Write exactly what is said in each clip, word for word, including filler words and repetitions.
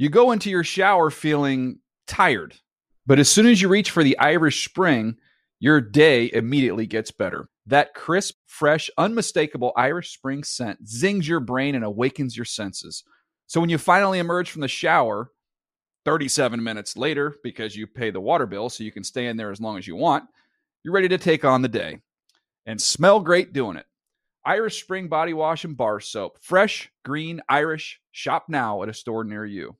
You go into your shower feeling tired, but as soon as you reach for the Irish Spring, your day immediately gets better. That crisp, fresh, unmistakable Irish Spring scent zings your brain and awakens your senses. So when you finally emerge from the shower, thirty-seven minutes later, because you pay the water bill so you can stay in there as long as you want, you're ready to take on the day and smell great doing it. Irish Spring Body Wash and Bar Soap. Fresh, green, Irish. Shop now at a store near you.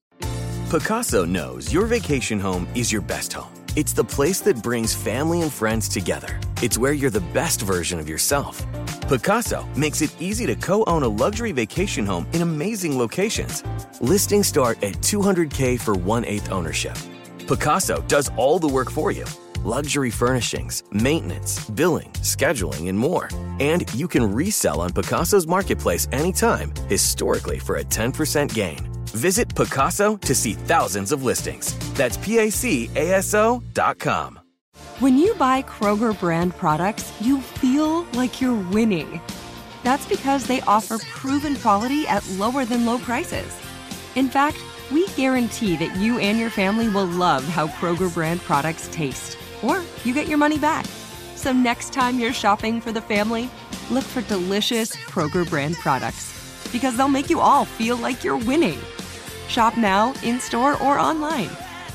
Pacaso knows your vacation home is your best home. It's the place that brings family and friends together. It's where you're the best version of yourself. Pacaso makes it easy to co-own a luxury vacation home in amazing locations. Listings start at two hundred thousand dollars for one-eighth ownership. Pacaso does all the work for you. Luxury furnishings, maintenance, billing, scheduling, and more. And you can resell on Pacaso's marketplace anytime, historically for a ten percent gain. Visit Pacaso to see thousands of listings. That's P A C A S O dot com. When you buy Kroger brand products, you feel like you're winning. That's because they offer proven quality at lower than low prices. In fact, we guarantee that you and your family will love how Kroger brand products taste, or you get your money back. So next time you're shopping for the family, look for delicious Kroger brand products, because they'll make you all feel like you're winning. Shop now, in-store, or online.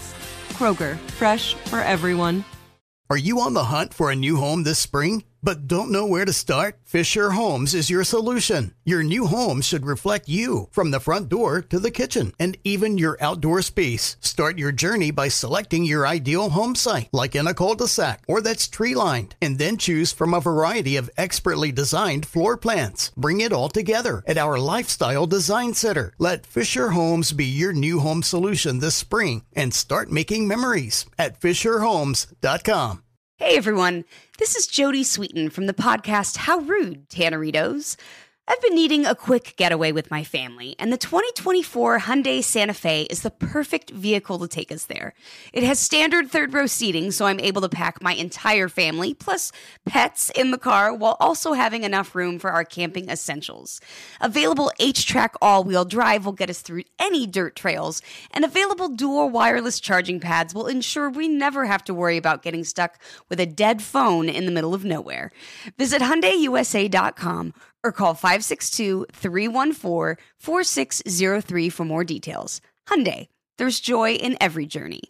Kroger, fresh for everyone. Are you on the hunt for a new home this spring, but don't know where to start? Fisher Homes is your solution. Your new home should reflect you, from the front door to the kitchen, and even your outdoor space. Start your journey by selecting your ideal home site, like in a cul-de-sac or that's tree-lined, and then choose from a variety of expertly designed floor plans. Bring it all together at our Lifestyle Design Center. Let Fisher Homes be your new home solution this spring, and start making memories at fisher homes dot com. Hey everyone, this is Jody Sweeten from the podcast How Rude, Tanneritos. I've been needing a quick getaway with my family, and the twenty twenty-four Hyundai Santa Fe is the perfect vehicle to take us there. It has standard third-row seating, so I'm able to pack my entire family, plus pets, in the car, while also having enough room for our camping essentials. Available H-Track all-wheel drive will get us through any dirt trails, and available dual wireless charging pads will ensure we never have to worry about getting stuck with a dead phone in the middle of nowhere. Visit Hyundai U S A dot com or call five six two, three one four, four six zero three for more details. Hyundai, there's joy in every journey.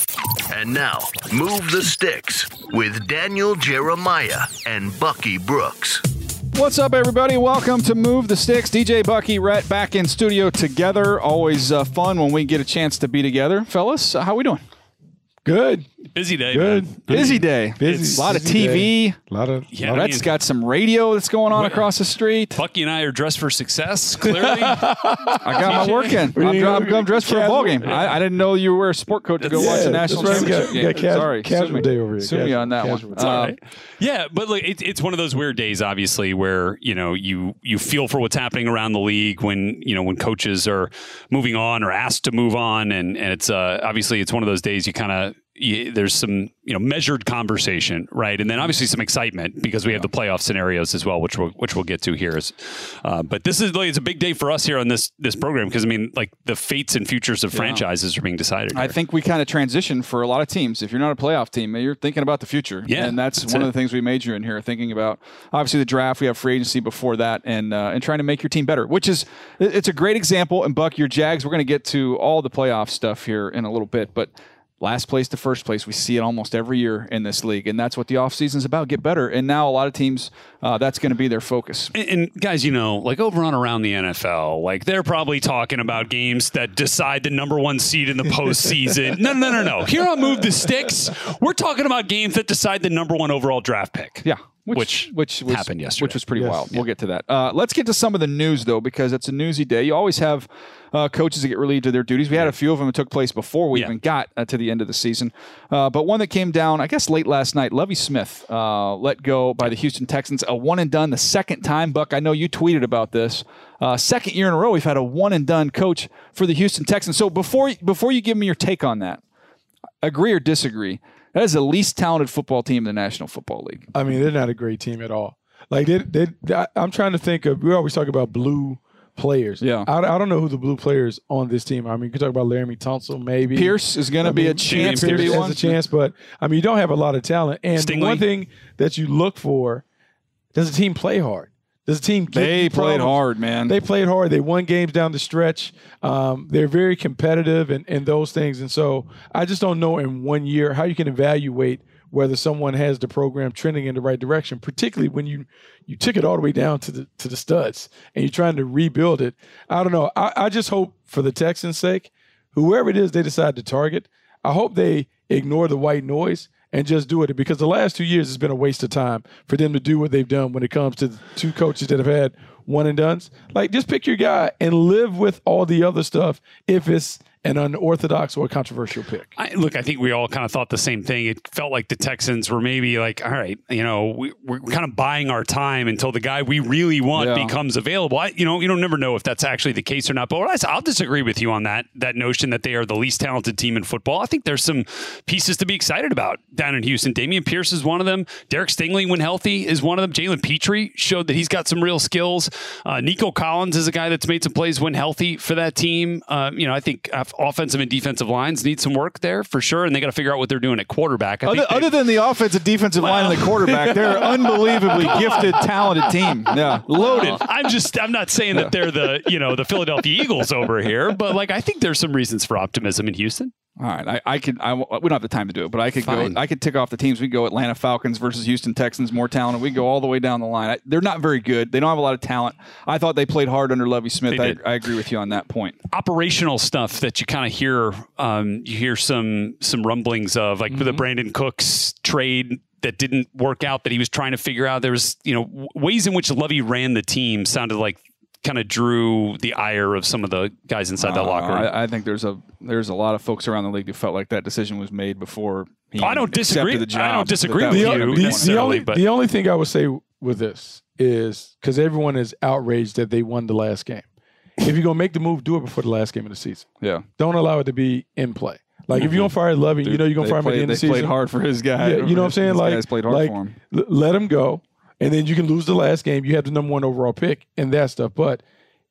And now, Move the Sticks with Daniel Jeremiah and Bucky Brooks. What's up, everybody? Welcome to Move the Sticks. D J, Bucky, Rhett back in studio together. Always uh, fun when we get a chance to be together. Fellas, uh, how we doing? Good. Busy day. Good. Man. Busy day. Busy. A lot busy of T V. Day. A lot of. Yeah, lot I Rhett's mean, got some radio that's going on across the street. Bucky and I are dressed for success, clearly. I got my work in. I'm, I'm, I'm dressed for a ball game. I, I didn't know you were a sport coat to go yeah, watch the national right. championship We got, game. we got cas- Sorry. casual Sue me. day over here. Sue me Casual- on that casual one. day. All Um, right. Yeah, but look, it, it's one of those weird days, obviously, where you know you you feel for what's happening around the league when you know when coaches are moving on or asked to move on, and and it's uh, obviously it's one of those days you kind of. There's some, you know, measured conversation, right? And then obviously some excitement because we have the playoff scenarios as well, which we'll, which we'll get to here. Is, uh, but this is like, it's a big day for us here on this this program because I mean, like the fates and futures of yeah. franchises are being decided here. I think we kind of transition for a lot of teams. If you're not a playoff team, you're thinking about the future. Yeah, and that's, that's one it. of the things we major in here, thinking about obviously the draft. We have free agency before that, and uh, and trying to make your team better, which is it's a great example. And Buck, your Jags, we're going to get to all the playoff stuff here in a little bit, but. Last place to first place. We see it almost every year in this league, and that's what the offseason is about, get better. And now a lot of teams, uh, that's going to be their focus. And, and guys, you know, like over on around the N F L, like they're probably talking about games that decide the number one seed in the postseason. no, no, no, no. Here on Move the Sticks, we're talking about games that decide the number one overall draft pick. Yeah. Which, which, which was, happened yesterday. Which was pretty yes. wild. Yeah. We'll get to that. Uh, let's get to some of the news, though, because it's a newsy day. You always have uh, coaches that get relieved of their duties. We had a few of them that took place before we yeah. even got uh, to the end of the season. Uh, but one that came down, I guess, late last night, Lovie Smith uh, let go by the Houston Texans. A one and done the second time. Buck, I know you tweeted about this. Uh, second year in a row, we've had a one and done coach for the Houston Texans. So before before you give me your take on that, agree or disagree, that is the least talented football team in the National Football League. I mean, they're not a great team at all. Like they, they, I'm trying to think of. We always talk about blue, players. Yeah. I, I don't know who the blue players on this team are. I mean, you could talk about Laramie Tunsil, maybe. Pierce is going to be mean, a chance Pierce to be has one. a chance, but, I mean, you don't have a lot of talent. And Stingley. the one thing that you look for, does the team play hard? Does the team give They you played problems? hard, man. They played hard. They won games down the stretch. Um, they're very competitive and, and those things. And so I just don't know in one year how you can evaluate whether someone has the program trending in the right direction, particularly when you you took it all the way down to the to the studs and you're trying to rebuild it. I don't know. I, I just hope for the Texans' sake, whoever it is they decide to target, I hope they ignore the white noise and just do it, because the last two years has been a waste of time for them to do what they've done when it comes to the two coaches that have had one and dones. Like, just pick your guy and live with all the other stuff if it's an unorthodox or controversial pick. I, look, I think we all kind of thought the same thing. It felt like the Texans were maybe like, all right, you know, we, we're kind of buying our time until the guy we really want Yeah. becomes available. I, you know, you don't never know if that's actually the case or not. But what I, I'll disagree with you on that that notion that they are the least talented team in football. I think there's some pieces to be excited about down in Houston. Damian Pierce is one of them. Derek Stingley, when healthy, is one of them. Jalen Petrie showed that he's got some real skills. Uh, Nico Collins is a guy that's made some plays when healthy for that team. Uh, you know, I think offensive and defensive lines need some work there for sure, and they got to figure out what they're doing at quarterback. I Other, think they, other than the offensive, defensive line and the quarterback, they're an unbelievably gifted, talented team. Yeah, loaded. I'm just, I'm not saying that they're the, you know, the Philadelphia Eagles over here, but like, I think there's some reasons for optimism in Houston. All right, I, I could. I, we don't have the time to do it, but I could Fine. go. I could tick off the teams. We go Atlanta Falcons versus Houston Texans, more talented. We go all the way down the line. I, they're not very good. They don't have a lot of talent. I thought they played hard under Lovie Smith. I, I agree with you on that point. Operational stuff that you kind of hear, um, you hear some some rumblings of, like mm-hmm. the Brandon Cooks trade that didn't work out, that he was trying to figure out. There was, you know, w- ways in which Lovie ran the team sounded like kind of drew the ire of some of the guys inside that uh, locker room. I, I think there's a there's a lot of folks around the league who felt like that decision was made before he I don't disagree. The job, I don't disagree that with that you the, necessarily. The only, but. the only thing I would say with this is, because everyone is outraged that they won the last game. If you're going to make the move, do it before the last game of the season. Yeah. Don't allow it to be in play. Like, mm-hmm. if you're going to fire Lovie, you know you're going to fire him at the end of the season. They played hard for his guy. Yeah, you know what I'm saying? His like, guys played hard like for him. L- let him go, and then you can lose the last game. You have the number one overall pick and that stuff. But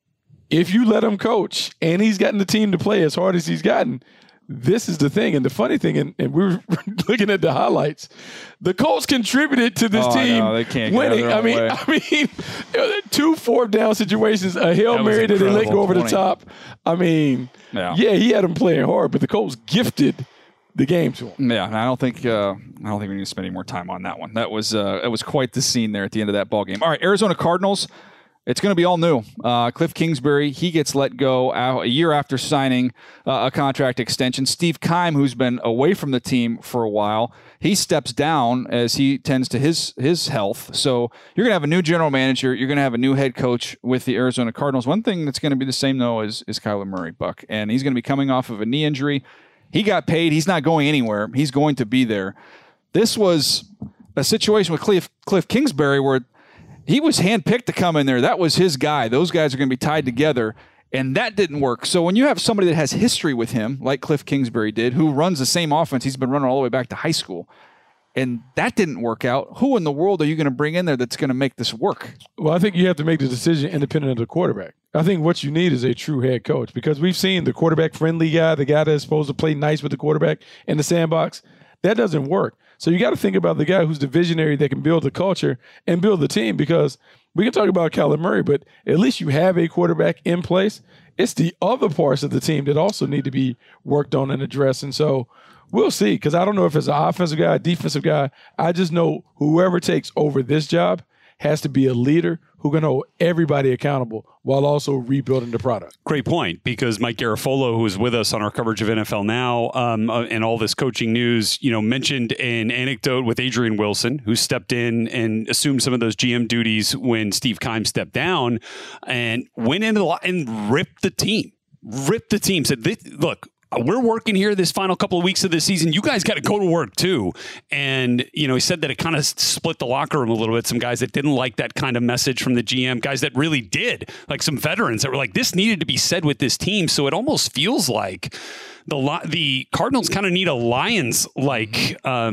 if you let him coach and he's gotten the team to play as hard as he's gotten, this is the thing. And the funny thing, and, and we were looking at the highlights, the Colts contributed to this oh, team no, they can't winning. I mean, way. I mean, two fourth down situations, a Hail That Mary that they let go over twenty. the top. I mean, yeah. yeah, he had him playing hard, but the Colts gifted the game to him. Yeah, and I don't think uh, I don't think we need to spend any more time on that one. That was uh, that was quite the scene there at the end of that ball game. All right, Arizona Cardinals. It's going to be all new. Uh, Cliff Kingsbury, he gets let go a year after signing uh, a contract extension. Steve Keim, who's been away from the team for a while, he steps down as he tends to his his health. So you're going to have a new general manager. You're going to have a new head coach with the Arizona Cardinals. One thing that's going to be the same, though, is, is Kyler Murray, Buck. And he's going to be coming off of a knee injury. He got paid. He's not going anywhere. He's going to be there. This was a situation with Cliff, Cliff Kingsbury where he was handpicked to come in there. That was his guy. Those guys are going to be tied together, and that didn't work. So when you have somebody that has history with him, like Cliff Kingsbury did, who runs the same offense he's been running all the way back to high school, and that didn't work out, who in the world are you going to bring in there that's going to make this work? Well, I think you have to make the decision independent of the quarterback. I think what you need is a true head coach, because we've seen the quarterback-friendly guy, the guy that's supposed to play nice with the quarterback in the sandbox. That doesn't work. So you got to think about the guy who's the visionary that can build the culture and build the team, because we can talk about Kyler Murray, but at least you have a quarterback in place. It's the other parts of the team that also need to be worked on and addressed. And so we'll see, because I don't know if it's an offensive guy, a defensive guy. I just know whoever takes over this job has to be a leader who can hold everybody accountable while also rebuilding the product. Great point, because Mike Garafolo, who is with us on our coverage of N F L Now um, uh, and all this coaching news, you know, mentioned an anecdote with Adrian Wilson, who stepped in and assumed some of those G M duties when Steve Keim stepped down, and went into the lot and ripped the team, ripped the team. Said, "Look, we're working here this final couple of weeks of the season. You guys got to go to work too." And, you know, he said that it kind of split the locker room a little bit. Some guys that didn't like that kind of message from the G M, guys that really did, like some veterans that were like, this needed to be said with this team. So it almost feels like the the Cardinals kind of need a Lions-like um,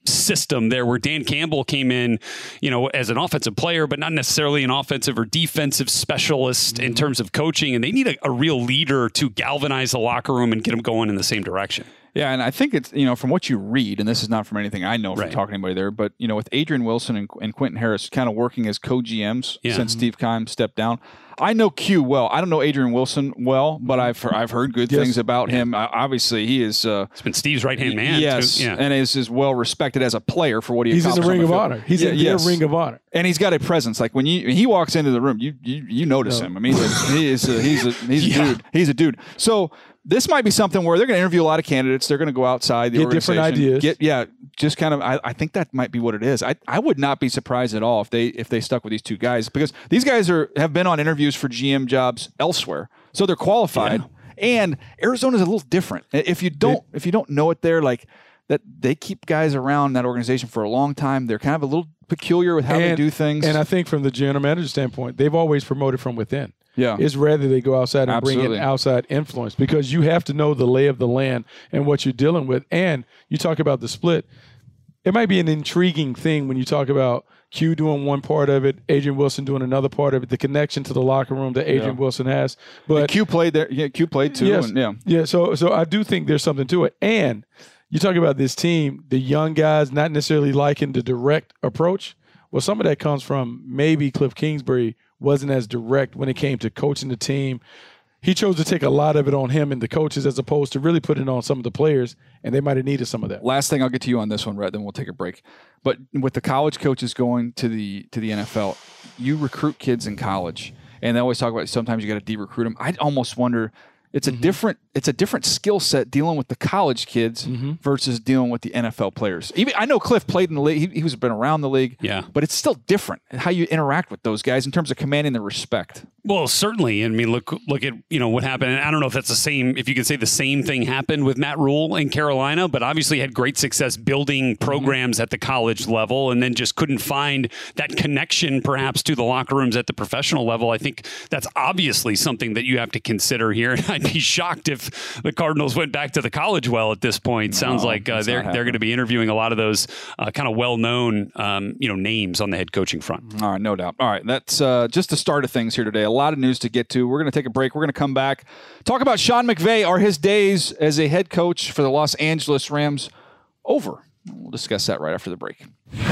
system there where Dan Campbell came in, you know, as an offensive player, but not necessarily an offensive or defensive specialist mm-hmm. in terms of coaching. And they need a, a real leader to galvanize the locker room and get them going in the same direction. Yeah, and I think it's, you know, from what you read, and this is not from anything I know from right. talking to anybody there, but, you know, with Adrian Wilson and, and Quentin Harris kind of working as co-G Ms yeah. since mm-hmm. Steve Keim stepped down, I know Q well. I don't know Adrian Wilson well, but I've I've heard good yes. things about yeah. him. Uh, obviously, he is. Uh, it's been Steve's right-hand man. Yes, too. Yeah. and is, is well respected as a player for what he He's in the Ring the of Honor. He's yeah, in yes. the Ring of Honor. And he's got a presence. Like when, you, when he walks into the room, you you, you notice no. him. I mean, he's a, he is a, he's a, he's yeah. a dude. He's a dude. So this might be something where they're going to interview a lot of candidates. They're going to go outside the get organization. different ideas. Get yeah, just kind of. I, I think that might be what it is. I, I would not be surprised at all if they if they stuck with these two guys, because these guys are have been on interviews for G M jobs elsewhere, so they're qualified. Yeah. And Arizona's a little different. If you don't it, if you don't know it there, like that, they keep guys around that organization for a long time. They're kind of a little peculiar with how and, they do things. And I think from the general manager standpoint, they've always promoted from within. Yeah. It's rare that they go outside and Absolutely. bring in outside influence, because you have to know the lay of the land and what you're dealing with. And you talk about the split. It might be an intriguing thing when you talk about Q doing one part of it, Adrian Wilson doing another part of it, the connection to the locker room that Adrian yeah. Wilson has. But and Q played there. Yeah, Q played too. Yes, and, yeah. Yeah. So, so I do think there's something to it. And you talk about this team, the young guys not necessarily liking the direct approach. Well, some of that comes from maybe Cliff Kingsbury wasn't as direct when it came to coaching the team. He chose to take a lot of it on him and the coaches as opposed to really putting it on some of the players, and they might have needed some of that. Last thing, I'll get to you on this one, Rhett, then we'll take a break. But with the college coaches going to the to the N F L, you recruit kids in college, and they always talk about sometimes you got to de-recruit them. I almost wonder it's a mm-hmm. different it's a different skill set dealing with the college kids mm-hmm. versus dealing with the N F L players. Even I know Cliff played in the league; he, he was been around the league, yeah. But it's still different how you interact with those guys in terms of commanding their respect. Well, certainly. I mean, look look at, you know, what happened. And I don't know if that's the same, if you could say the same thing happened with Matt Rule in Carolina, but obviously had great success building programs mm-hmm. at the college level and then just couldn't find that connection perhaps to the locker rooms at the professional level. I think that's obviously something that you have to consider here. And I'd be shocked if the Cardinals went back to the college well at this point. Sounds no, like uh, they're they're going to be interviewing a lot of those uh, kind of well-known um, you know, names on the head coaching front. All right, no doubt. All right, that's uh, just the start of things here today. A lot of news to get to. We're going to take a break. We're going to come back. Talk about Sean McVay. Are his days as a head coach for the Los Angeles Rams over? We'll discuss that right after the break.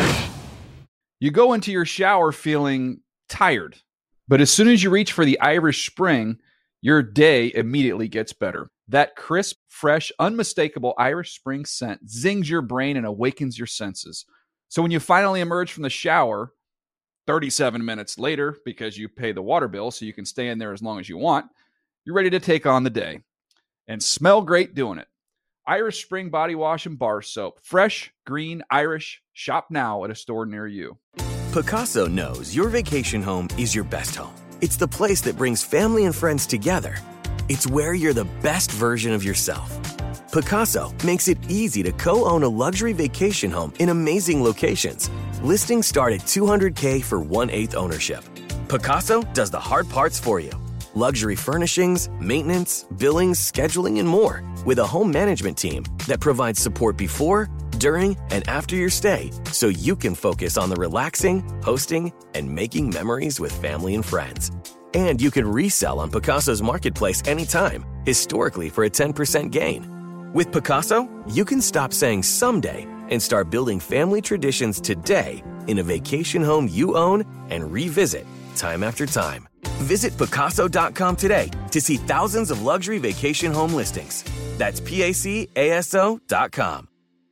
You go into your shower feeling tired, but as soon as you reach for the Irish Spring, your day immediately gets better. That crisp, fresh, unmistakable Irish Spring scent zings your brain and awakens your senses. So when you finally emerge from the shower thirty-seven minutes later, because you pay the water bill so you can stay in there as long as you want, you're ready to take on the day and smell great doing it. Irish Spring Body Wash and Bar Soap. Fresh, green, Irish. Shop now at a store near you. Picasso knows your vacation home is your best home. It's the place that brings family and friends together. It's where you're the best version of yourself. Picasso makes it easy to co-own a luxury vacation home in amazing locations. Listings start at two hundred thousand dollars for one-eighth ownership. Picasso does the hard parts for you. Luxury furnishings, maintenance, billings, scheduling, and more. With a home management team that provides support before, during, and after your stay, so you can focus on the relaxing, hosting, and making memories with family and friends. And you can resell on Picasso's marketplace anytime, historically for a ten percent gain. With Picasso, you can stop saying someday and start building family traditions today in a vacation home you own and revisit time after time. Visit Picasso dot com today to see thousands of luxury vacation home listings. That's P A C A S O dot com.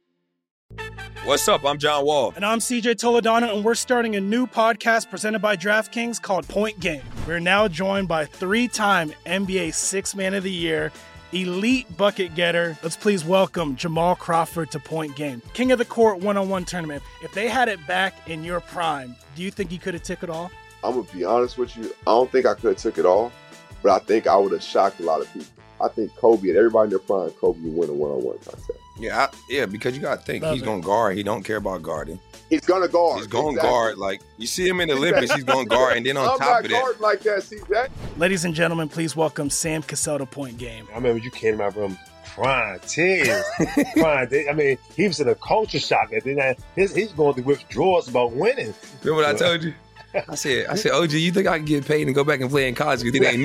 What's up? I'm John Wall. And I'm C J Toledano, and we're starting a new podcast presented by DraftKings called Point Game. We're now joined by three-time N B A Sixth Man of the Year, elite bucket getter. Let's please welcome Jamal Crawford to Point Game. King of the Court one-on-one tournament. If they had it back in your prime, do you think you could have took it all? I'm going to be honest with you. I don't think I could have took it all, but I think I would have shocked a lot of people. I think Kobe and everybody in their prime, Kobe would win a one-on-one contest. Yeah, I, yeah, because you got to think, Love he's going to guard. He don't care about guarding. He's going to guard. He's going to exactly. guard. Like, you see him in the Olympics, he's going to guard. And then on I'm top of that. I'm not guarding like that, C J. Ladies and gentlemen, please welcome Sam Cassell to Point Game. I remember you came in my room crying, tears, crying. I mean, he was in a culture shock. And then his, he's going through withdrawals about winning. Remember what I told you? I said, I said, O G, you think I can get paid and go back and play in college because it ain't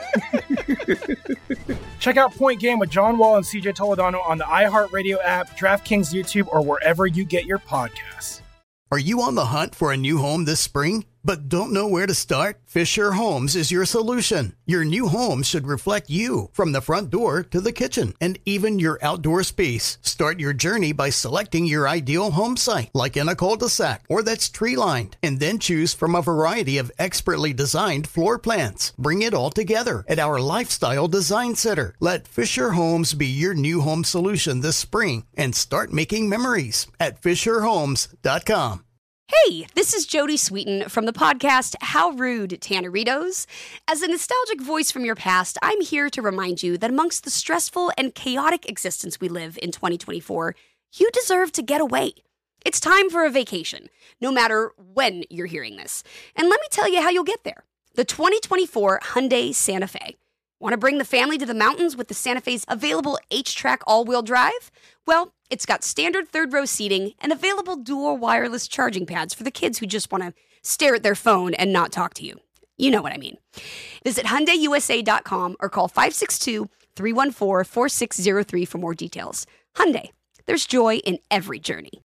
it? Check out Point Game with John Wall and C J Toledano on the iHeartRadio app, DraftKings YouTube, or wherever you get your podcasts. Are you on the hunt for a new home this spring, but don't know where to start? Fisher Homes is your solution. Your new home should reflect you, from the front door to the kitchen, and even your outdoor space. Start your journey by selecting your ideal home site, like in a cul-de-sac or that's tree-lined, and then choose from a variety of expertly designed floor plans. Bring it all together at our Lifestyle Design Center. Let Fisher Homes be your new home solution this spring and start making memories at fisher homes dot com. Hey, this is Jodie Sweetin from the podcast How Rude, Tanneritos. As a nostalgic voice from your past, I'm here to remind you that amongst the stressful and chaotic existence we live in twenty twenty-four, you deserve to get away. It's time for a vacation, no matter when you're hearing this. And let me tell you how you'll get there. The twenty twenty-four Hyundai Santa Fe. Want to bring the family to the mountains with the Santa Fe's available H-Track all-wheel drive? Well, it's got standard third-row seating and available dual wireless charging pads for the kids who just want to stare at their phone and not talk to you. You know what I mean. Visit Hyundai U S A dot com or call five six two, three one four, four six zero three for more details. Hyundai, there's joy in every journey.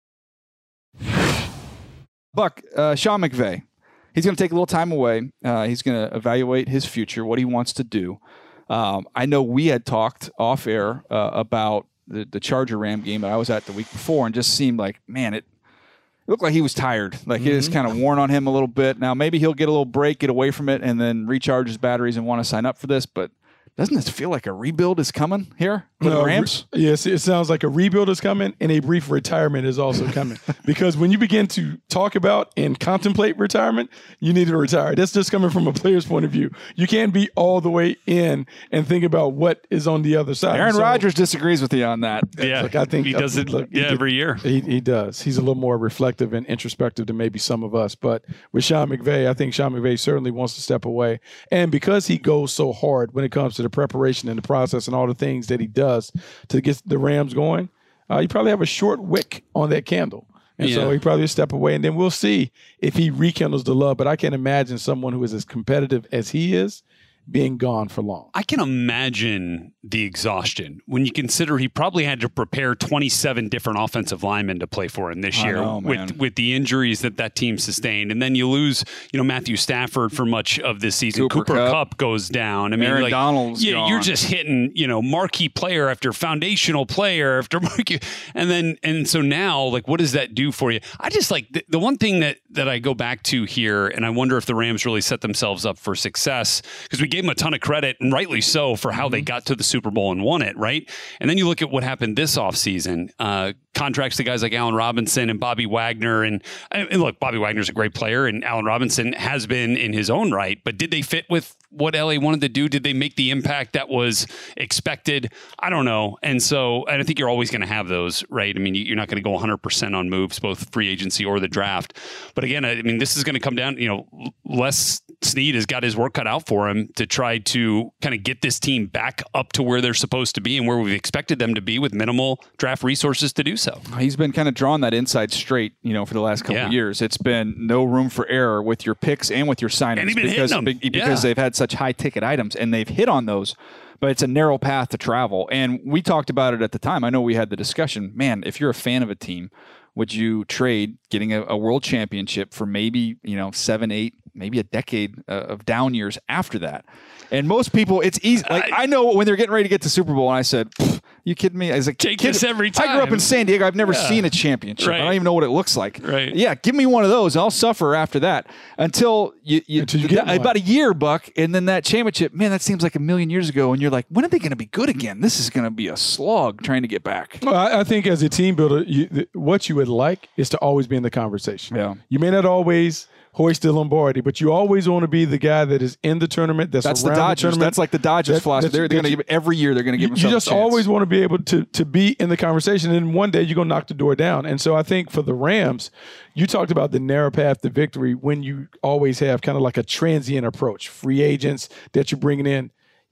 Buck, uh, Sean McVay. He's going to take a little time away. Uh, he's going to evaluate his future, what he wants to do. Um, I know we had talked off air uh, about the, the Charger Ram game that I was at the week before, and just seemed like, man, it, it looked like he was tired. Like mm-hmm. It was kind of worn on him a little bit. Now, maybe he'll get a little break, get away from it, and then recharge his batteries and want to sign up for this. But doesn't this feel like a rebuild is coming here with no, the Rams? Re- yes, it sounds like a rebuild is coming, and a brief retirement is also coming. Because when you begin to talk about and contemplate retirement, you need to retire. That's just coming from a player's point of view. You can't be all the way in and think about what is on the other side. Aaron so, Rodgers disagrees with you on that. Yeah, like I think he does it look, yeah, he, every year. He, he does. He's a little more reflective and introspective than maybe some of us. But with Sean McVay, I think Sean McVay certainly wants to step away. And because he goes so hard when it comes to the preparation and the process and all the things that he does to get the Rams going, uh, you probably have a short wick on that candle. And yeah. so he probably will step away, and then we'll see if he rekindles the love. But I can't imagine someone who is as competitive as he is being gone for long. I can imagine the exhaustion when you consider he probably had to prepare twenty-seven different offensive linemen to play for him this I year know, with with the injuries that that team sustained. And then you lose, you know, Matthew Stafford for much of this season. Cooper, Cooper Kupp. Kupp goes down. I mean, Aaron like, Donald's yeah, gone. you're just hitting, you know, marquee player after foundational player after marquee. And then, and so now, like, what does that do for you? I just like the, the one thing that, that I go back to here, and I wonder if the Rams really set themselves up for success, because we gave them a ton of credit, and rightly so, for how mm-hmm. they got to the Super Bowl and won it, right? And then you look at what happened this offseason. Uh, contracts to guys like Allen Robinson and Bobby Wagner. And, and look, Bobby Wagner's a great player, and Allen Robinson has been in his own right. But did they fit with what L A wanted to do? Did they make the impact that was expected? I don't know. And so and I think you're always going to have those, right? I mean, you're not going to go one hundred percent on moves, both free agency or the draft. But again, I mean, this is going to come down, you know, Les Snead has got his work cut out for him to try to kind of get this team back up to where they're supposed to be and where we've expected them to be with minimal draft resources to do so. He's been kind of drawing that inside straight, you know, for the last couple Yeah. of years. It's been no room for error with your picks and with your signings And he's been because, hitting them. because Yeah. they've had such high ticket items and they've hit on those, but it's a narrow path to travel. And we talked about it at the time. I know we had the discussion, man, if you're a fan of a team, would you trade getting a, a world championship for maybe, you know, seven, eight, maybe a decade uh, of down years after that? And most people, it's easy. Like I, I know when they're getting ready to get to Super Bowl, and I said, "You kidding me?" I was like, Take kid, this every time. I grew up in San Diego. I've never Yeah. seen a championship. Right. I don't even know what it looks like. Right. Yeah, give me one of those. I'll suffer after that until you, you, Until you get th- one. about a year, Buck, and then that championship. Man, that seems like a million years ago. And you're like, when are they going to be good again? This is going to be a slog trying to get back. Well, I, I think as a team builder, you, th- what you would like is to always be in the conversation. Yeah. You may not always hoist the Lombardi, but you always want to be the guy that is in the tournament. That's, That's the around Dodgers. tournament. That's like the Dodgers That- philosophy. that's- They're, they're going to that's- give every year. They're going to give you, themselves you just a chance. always want to be able to to be in the conversation, and one day you're going to knock the door down. And so I think for the Rams, you talked about the narrow path to victory when you always have kind of like a transient approach, free agents that you're bringing in.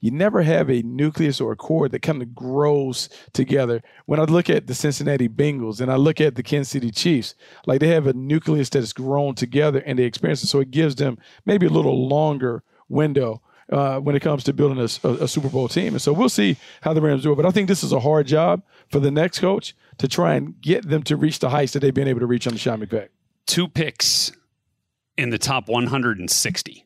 you never have a nucleus or a core that kind of grows together. When I look at the Cincinnati Bengals and I look at the Kansas City Chiefs, like they have a nucleus that has grown together and they experience it. So it gives them maybe a little longer window uh, when it comes to building a, a, a Super Bowl team. And so we'll see how the Rams do it. But I think this is a hard job for the next coach to try and get them to reach the heights that they've been able to reach under Sean McVay. Two picks in the top one hundred sixty.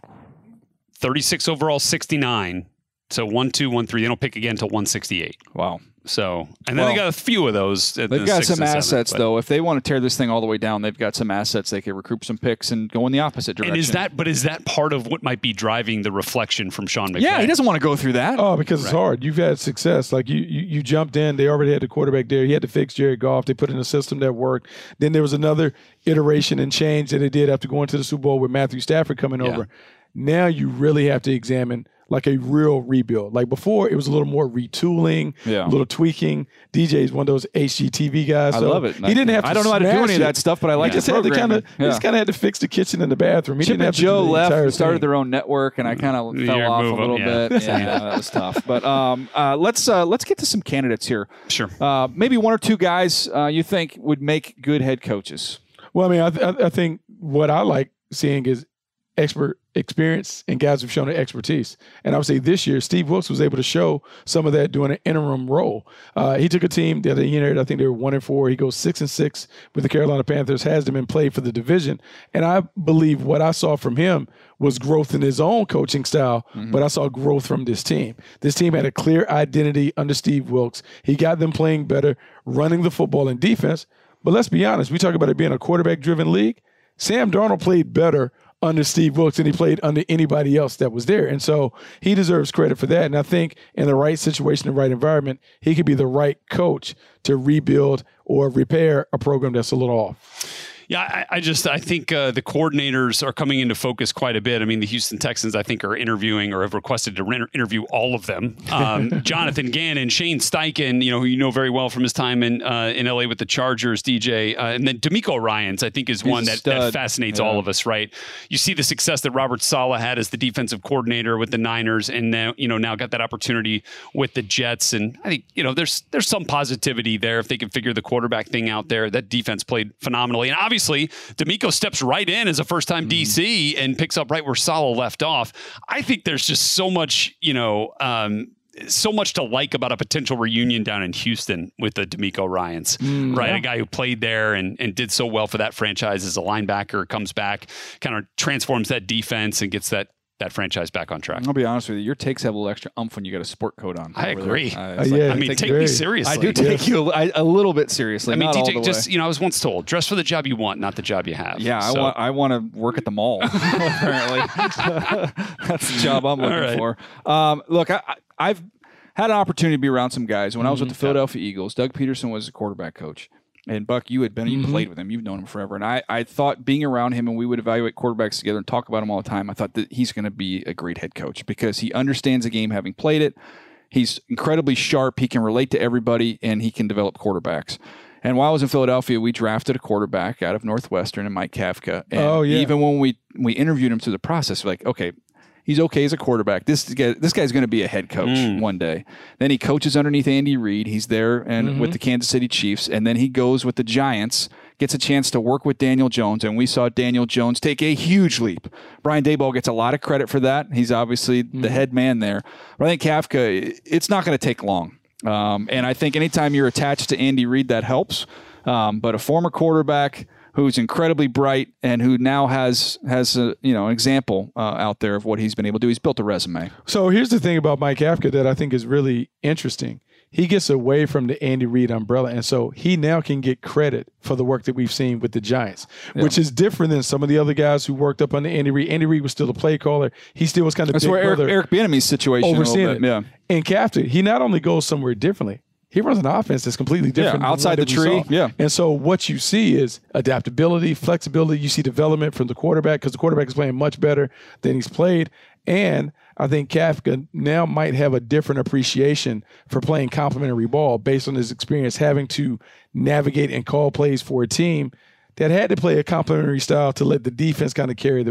thirty-six overall, sixty-nine. So one, two, one, three. They don't pick again until one sixty-eight. Wow. So, and then well, they got a few of those. They've the got some assets, seven, though. If they want to tear this thing all the way down, they've got some assets. They can recoup some picks and go in the opposite direction. And is that, but is that part of what might be driving the reflection from Sean McVay? Yeah, he doesn't want to go through that. Oh, because right. it's hard. You've had success. Like you, you, you jumped in. They already had the quarterback there. He had to fix Jared Goff. They put in a system that worked. Then there was another iteration and change that they did after going to the Super Bowl with Matthew Stafford coming yeah. over. Now you really have to examine like a real rebuild. Like before, it was a little more retooling, yeah. a little tweaking. D J is one of those H G T V guys. I so love it. He didn't have to I don't know how to do any of that stuff, but I like he just the had to kind of yeah. He just kind of had to fix the kitchen and the bathroom. He Chip didn't have and to Joe do the left and started thing. their own network, and I kind of fell Your off a move little up, yeah. bit. Yeah, that was tough. But um, uh, let's uh, let's get to some candidates here. Sure. Uh, maybe one or two guys uh, you think would make good head coaches. Well, I mean, I, th- I think what I like seeing is expert experience and guys who've shown their expertise. And I would say this year, Steve Wilks was able to show some of that doing an interim role. Uh, he took a team that he entered, I think they were one and four. He goes six and six with the Carolina Panthers, has them in play for the division. And I believe what I saw from him was growth in his own coaching style, mm-hmm. but I saw growth from this team. This team had a clear identity under Steve Wilks. He got them playing better, running the football and defense. But let's be honest, we talk about it being a quarterback-driven league. Sam Darnold played better under Steve Wilks than he played under anybody else that was there. And so he deserves credit for that. And I think in the right situation, the right environment, he could be the right coach to rebuild or repair a program that's a little off. Yeah, I, I just I think uh, the coordinators are coming into focus quite a bit. I mean, the Houston Texans, I think, are interviewing or have requested to re- interview all of them. Um, Jonathan Gannon, Shane Steichen, you know, who you know very well from his time in uh, in L A with the Chargers, D J, uh, and then D'Amico Ryans, I think, is He's one that, that fascinates yeah. all of us. Right? You see the success that Robert Saleh had as the defensive coordinator with the Niners, and now you know now got that opportunity with the Jets. And I think you know there's there's some positivity there if they can figure the quarterback thing out there. That defense played phenomenally, and obviously. D'Amico steps right in as a first-time mm-hmm. D C and picks up right where Saleh left off. I think there's just so much, you know, um, so much to like about a potential reunion down in Houston with the D'Amico Ryans, mm, right? Yeah. A guy who played there and, and did so well for that franchise as a linebacker, comes back, kind of transforms that defense and gets that that franchise back on track. I'll be honest with you. Your takes have a little extra oomph when you got a sport coat on. I agree. Uh, uh, like, yeah, I mean, take me seriously. I do take yeah. you a, a little bit seriously. I mean, not D J, all the just, way. you know, I was once told, dress for the job you want, not the job you have. Yeah, so. I want I want to work at the mall, apparently. That's the job I'm looking right. for. Um, look, I, I've had an opportunity to be around some guys. When mm-hmm. I was with the Philadelphia Eagles, Doug Peterson was a quarterback coach. And Buck, you had been, you mm-hmm. played with him. You've known him forever. And I, I thought being around him and we would evaluate quarterbacks together and talk about him all the time, I thought that he's going to be a great head coach because he understands the game having played it. He's incredibly sharp. He can relate to everybody and he can develop quarterbacks. And while I was in Philadelphia, we drafted a quarterback out of Northwestern and Mike Kafka. And oh, yeah. even when we, we interviewed him through the process, we're like, okay, he's okay as a quarterback. This guy, this guy's going to be a head coach mm. one day. Then he coaches underneath Andy Reid. He's there and mm-hmm. with the Kansas City Chiefs. And then he goes with the Giants, gets a chance to work with Daniel Jones. And we saw Daniel Jones take a huge leap. Brian Daboll gets a lot of credit for that. He's obviously mm. the head man there. But I think Kafka, it's not going to take long. Um, and I think anytime you're attached to Andy Reid, that helps. Um, but a former quarterback who's incredibly bright and who now has has a, you know an example uh, out there of what he's been able to do. He's built a resume. So here's the thing about Mike Kafka that I think is really interesting. He gets away from the Andy Reid umbrella, and so he now can get credit for the work that we've seen with the Giants, yeah. which is different than some of the other guys who worked up under Andy Reid. Andy Reid was still a play caller. He still was kind of That's big where Eric, Eric Bieniemy's situation overseeing a little bit. it. Yeah. And Kafka, he not only goes somewhere differently, he runs an offense that's completely different. Yeah, outside the tree. Yeah. And so what you see is adaptability, flexibility. You see development from the quarterback because the quarterback is playing much better than he's played. And I think Kafka now might have a different appreciation for playing complementary ball based on his experience having to navigate and call plays for a team that had to play a complementary style to let the defense kind of carry the way.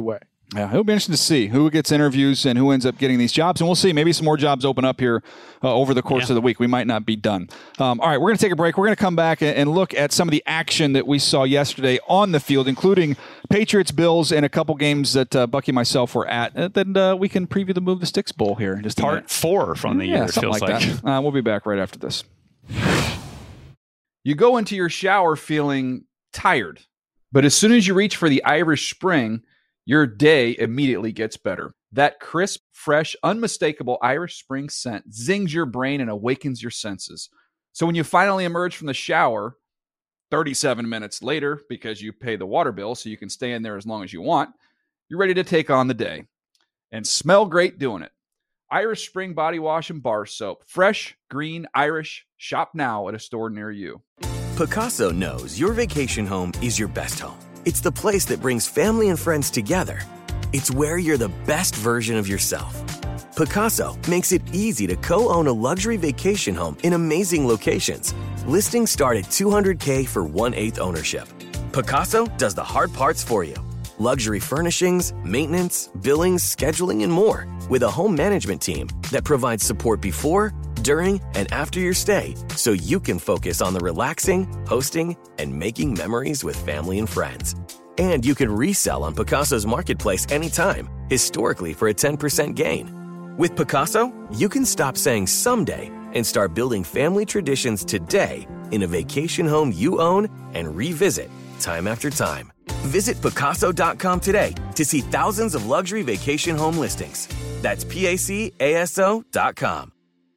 Yeah, it'll be interesting to see who gets interviews and who ends up getting these jobs. And we'll see. Maybe some more jobs open up here uh, over the course yeah. of the week. We might not be done. Um, all right, we're going to take a break. We're going to come back and, and look at some of the action that we saw yesterday on the field, including Patriots, Bills, and a couple games that uh, Bucky and myself were at. And then uh, we can preview the Move the Sticks Bowl here in just a Part minute. four from the yeah, year, it something feels like, like. that. Uh, we'll be back right after this. You go into your shower feeling tired, but as soon as you reach for the Irish Spring, your day immediately gets better. That crisp, fresh, unmistakable Irish Spring scent zings your brain and awakens your senses. So when you finally emerge from the shower, thirty-seven minutes later, because you pay the water bill so you can stay in there as long as you want, you're ready to take on the day. And smell great doing it. Irish Spring Body Wash and Bar Soap. Fresh, green, Irish. Shop now at a store near you. Picasso knows your vacation home is your best home. It's the place that brings family and friends together. It's where you're the best version of yourself. Picasso makes it easy to co-own a luxury vacation home in amazing locations. Listings start at two hundred thousand dollars for one-eighth ownership. Picasso does the hard parts for you. Luxury furnishings, maintenance, billings, scheduling, and more. With a home management team that provides support before, during, and after your stay, so you can focus on the relaxing, hosting, and making memories with family and friends. And you can resell on Picasso's marketplace anytime, historically for a ten percent gain. With Picasso, you can stop saying someday and start building family traditions today in a vacation home you own and revisit time after time. Visit Picasso dot com today to see thousands of luxury vacation home listings. That's P A C A S O dot com.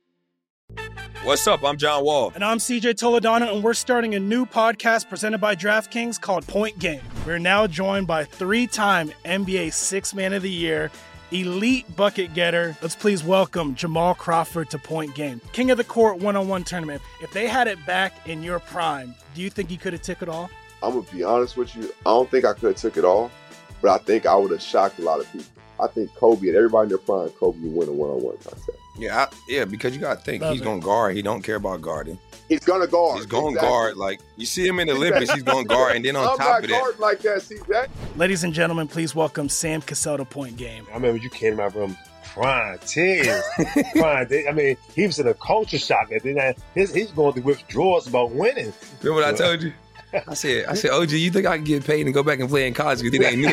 What's up? I'm John Wall. And I'm C J Toledano, and we're starting a new podcast presented by DraftKings called Point Game. We're now joined by three-time N B A Sixth Man of the Year, elite bucket getter. Let's please welcome Jamal Crawford to Point Game. King of the Court one-on-one tournament. If they had it back in your prime, do you think you could have took it all? I'm going to be honest with you. I don't think I could have took it all, but I think I would have shocked a lot of people. I think Kobe and everybody in their prime, Kobe would win a one-on-one contest. Yeah, I, yeah, because you got to think, Love he's going to guard. He don't care about guarding. He's going to guard. He's going to exactly. guard. Like, you see him in the Olympics, he's going to guard. And then on I'm top of that. I'm not guarding like that, C J. Ladies and gentlemen, please welcome Sam Cassell to Point Game. I remember you came to my room crying, tears, crying. I mean, he was in a culture shock. And then his, he's going through withdrawals about winning. Remember what I told you? I said, I said, O G, you think I can get paid and go back and play in college because it ain't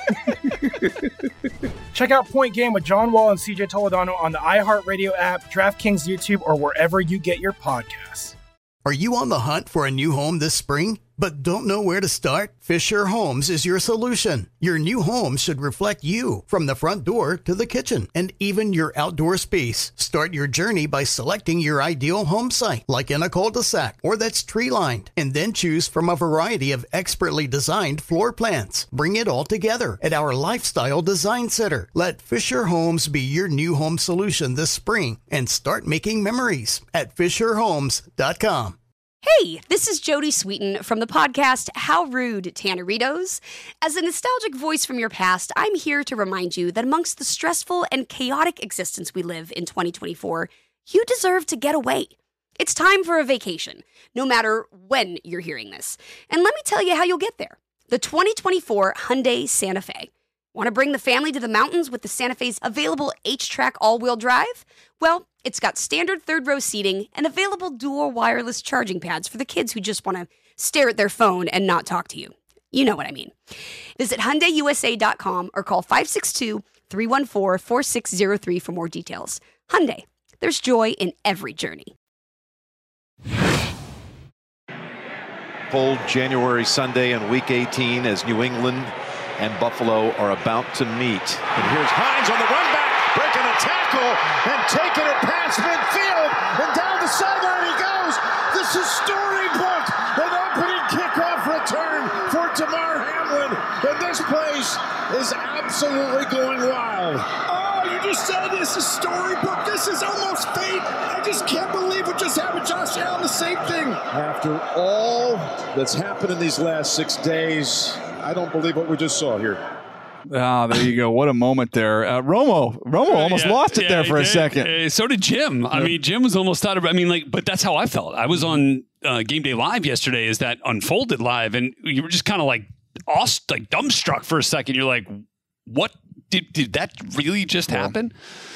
it? Check out Point Game with John Wall and C J Toledano on the iHeartRadio app, DraftKings YouTube, or wherever you get your podcasts. Are you on the hunt for a new home this spring, but don't know where to start? Fisher Homes is your solution. Your new home should reflect you, from the front door to the kitchen, and even your outdoor space. Start your journey by selecting your ideal home site, like in a cul-de-sac or that's tree-lined, and then choose from a variety of expertly designed floor plans. Bring it all together at our Lifestyle Design Center. Let Fisher Homes be your new home solution this spring and start making memories at fisher homes dot com. Hey, this is Jodie Sweetin from the podcast How Rude, Tanneritos. As a nostalgic voice from your past, I'm here to remind you that amongst the stressful and chaotic existence we live in twenty twenty-four, you deserve to get away. It's time for a vacation, no matter when you're hearing this. And let me tell you how you'll get there. The twenty twenty-four Hyundai Santa Fe. Want to bring the family to the mountains with the Santa Fe's available H-Track all-wheel drive? Well, it's got standard third-row seating and available dual wireless charging pads for the kids who just want to stare at their phone and not talk to you. You know what I mean. Visit Hyundai U S A dot com or call five six two, three one four, four six zero three for more details. Hyundai, there's joy in every journey. Full January Sunday in Week eighteen as New England and Buffalo are about to meet. And here's Hines on the run back, breaking a tackle and taking it past midfield and down the sideline he goes. This is storybook, an opening kickoff return for Damar Hamlin, and this place is absolutely going wild. Oh, you just said this is storybook. This is almost fate. I just can't believe what just happened. Josh Allen, the same thing. After all that's happened in these last six days, I don't believe what we just saw here. Ah, there you go. What a moment there. Uh, Romo, Romo almost yeah, lost it yeah, there for a did. second. Uh, so did Jim. I mean, Jim was almost out of. I mean, like, but that's how I felt. I was on uh, Game Day Live yesterday. As that unfolded live, and you were just kind of like, aust- like dumbstruck for a second. You're like, what did, did that really just happen?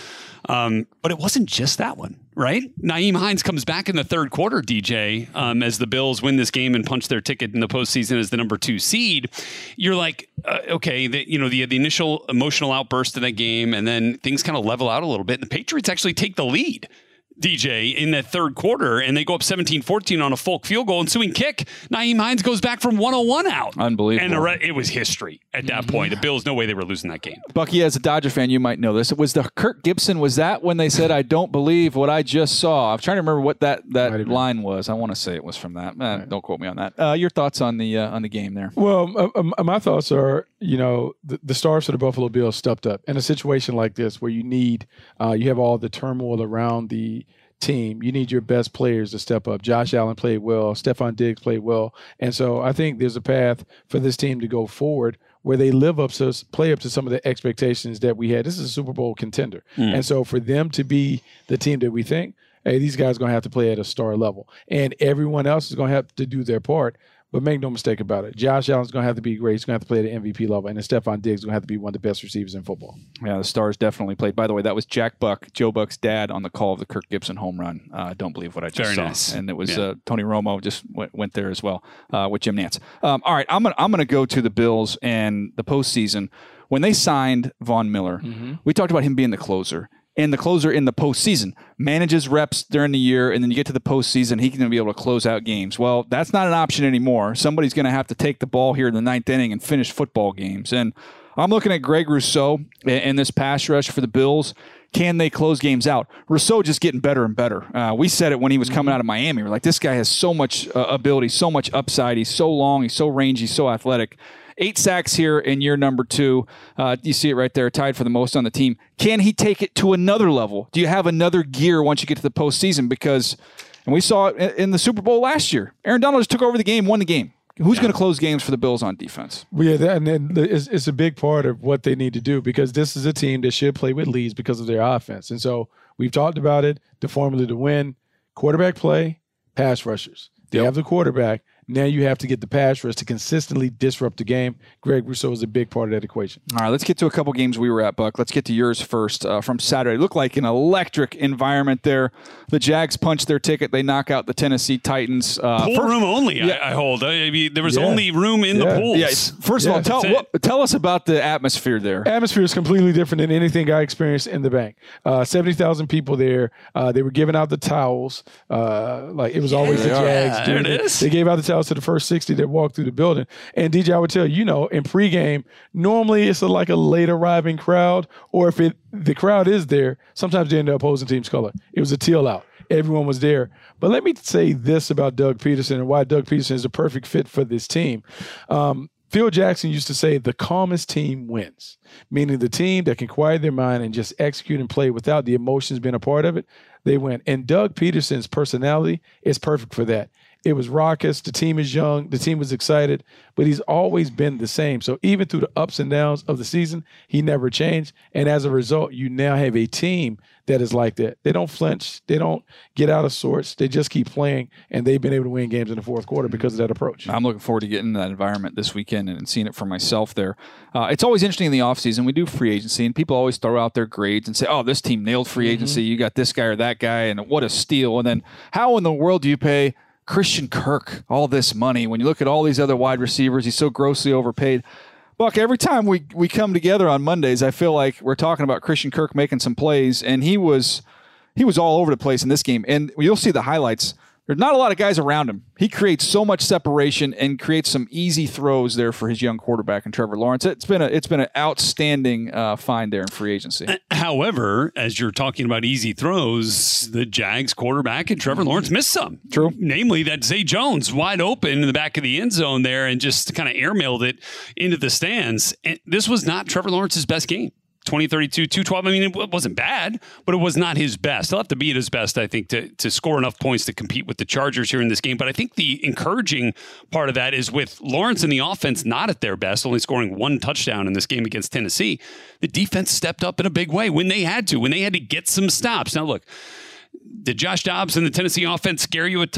Um, but it wasn't just that one, right? Nyheim Hines comes back in the third quarter, D J, um, as the Bills win this game and punch their ticket in the postseason as the number two seed. You're like, uh, okay, the, you know, the, the initial emotional outburst of that game, and then things kind of level out a little bit. And the Patriots actually take the lead, D J, in that third quarter, and they go up seventeen fourteen on a Folk field goal. Ensuing kick, Nyheim Hines goes back from one oh one out. Unbelievable. And the re- it was history at that mm-hmm. point. The Bills, no way they were losing that game. Bucky, as a Dodger fan, you might know this. It was the Kirk Gibson. Was that when they said, I don't believe what I just saw? I'm trying to remember what that, that line was. I want to say it was from that. Eh, right. Don't quote me on that. Uh, your thoughts on the uh, on the game there? Well, uh, my thoughts are, you know, the, the stars of the Buffalo Bills stepped up. In a situation like this where you need, uh, you have all the turmoil around the team, you need your best players to step up. Josh Allen played well. Stephon Diggs played well. And so I think there's a path for this team to go forward where they live up to, play up to some of the expectations that we had. This is a Super Bowl contender. Mm. And so for them to be the team that we think, hey, these guys are going to have to play at a star level. And everyone else is going to have to do their part. But make no mistake about it. Josh Allen's going to have to be great. He's going to have to play at an M V P level. And then Stephon Diggs is going to have to be one of the best receivers in football. Yeah, the Stars definitely played. By the way, that was Jack Buck, Joe Buck's dad, on the call of the Kirk Gibson home run. Uh, don't believe what I just Very saw. Nice. And it was yeah. uh, Tony Romo just went, went there as well uh, with Jim Nantz. Um, all right, I'm going I'm gonna go to the Bills and the postseason. When they signed Von Miller, mm-hmm. we talked about him being the closer. And the closer in the postseason manages reps during the year, and then you get to the postseason, he's going to be able to close out games. Well, that's not an option anymore. Somebody's going to have to take the ball here in the ninth inning and finish football games. And I'm looking at Greg Rousseau in this pass rush for the Bills. Can they close games out? Rousseau just getting better and better. Uh, we said it when he was coming out of Miami. We're like, this guy has so much uh, ability, so much upside. He's so long. He's so rangy, so athletic. Eight sacks here in year number two. Uh, you see it right there, tied for the most on the team. Can he take it to another level? Do you have another gear once you get to the postseason? Because, and we saw it in the Super Bowl last year, Aaron Donald just took over the game, won the game. Who's yeah. going to close games for the Bills on defense? Well, yeah, that, and then it's, it's a big part of what they need to do because this is a team that should play with leads because of their offense. And so we've talked about it, the formula to win, quarterback play, pass rushers. They yep. have the quarterback. Now you have to get the pass rush to consistently disrupt the game. Greg Rousseau is a big part of that equation. All right, let's get to a couple games we were at, Buck. Let's get to yours first uh, from Saturday. It looked like an electric environment there. The Jags punch their ticket. They knock out the Tennessee Titans. Uh, Pool first, room only, yeah. I, I hold. I mean, there was yeah. only room in yeah. the pools. Yeah. First of yeah. all, tell, what, tell us about the atmosphere there. Atmosphere is completely different than anything I experienced in the bank. Uh, seventy thousand people there. Uh, they were giving out the towels. Uh, like it was always yeah, the Jags. Yeah, there it is. They gave out the towels to the first sixty that walked through the building. And D J, I would tell you, you know, in pregame, normally it's a, like a late arriving crowd, or if it the crowd is there, sometimes they're in the opposing team's color. It was a teal out. Everyone was there. But let me say this about Doug Peterson and why Doug Peterson is a perfect fit for this team. Um, Phil Jackson used to say the calmest team wins, meaning the team that can quiet their mind and just execute and play without the emotions being a part of it, they win. And Doug Peterson's personality is perfect for that. It was raucous. The team is young. The team was excited, but he's always been the same. So even through the ups and downs of the season, he never changed. And as a result, you now have a team that is like that. They don't flinch. They don't get out of sorts. They just keep playing, and they've been able to win games in the fourth quarter because of that approach. I'm looking forward to getting in that environment this weekend and seeing it for myself there. Uh, it's always interesting in the offseason. We do free agency, and people always throw out their grades and say, oh, this team nailed free agency. Mm-hmm. You got this guy or that guy, and what a steal. And then how in the world do you pay Christian Kirk all this money when you look at all these other wide receivers? He's so grossly overpaid. Buck, every time we, we come together on Mondays, I feel like we're talking about Christian Kirk making some plays, and he was he was all over the place in this game. And you'll see the highlights. There's not a lot of guys around him. He creates so much separation and creates some easy throws there for his young quarterback and Trevor Lawrence. It's been a it's been an outstanding uh, find there in free agency. However, as you're talking about easy throws, the Jags quarterback and Trevor Lawrence missed some. True. Namely, that Zay Jones wide open in the back of the end zone there and just kind of airmailed it into the stands. And this was not Trevor Lawrence's best game. twenty, thirty-two, two twelve. I mean, it wasn't bad, but it was not his best. He'll have to be at his best, I think, to, to score enough points to compete with the Chargers here in this game. But I think the encouraging part of that is with Lawrence and the offense not at their best, only scoring one touchdown in this game against Tennessee, the defense stepped up in a big way when they had to, when they had to get some stops. Now, look, did Josh Dobbs and the Tennessee offense scare you a ton?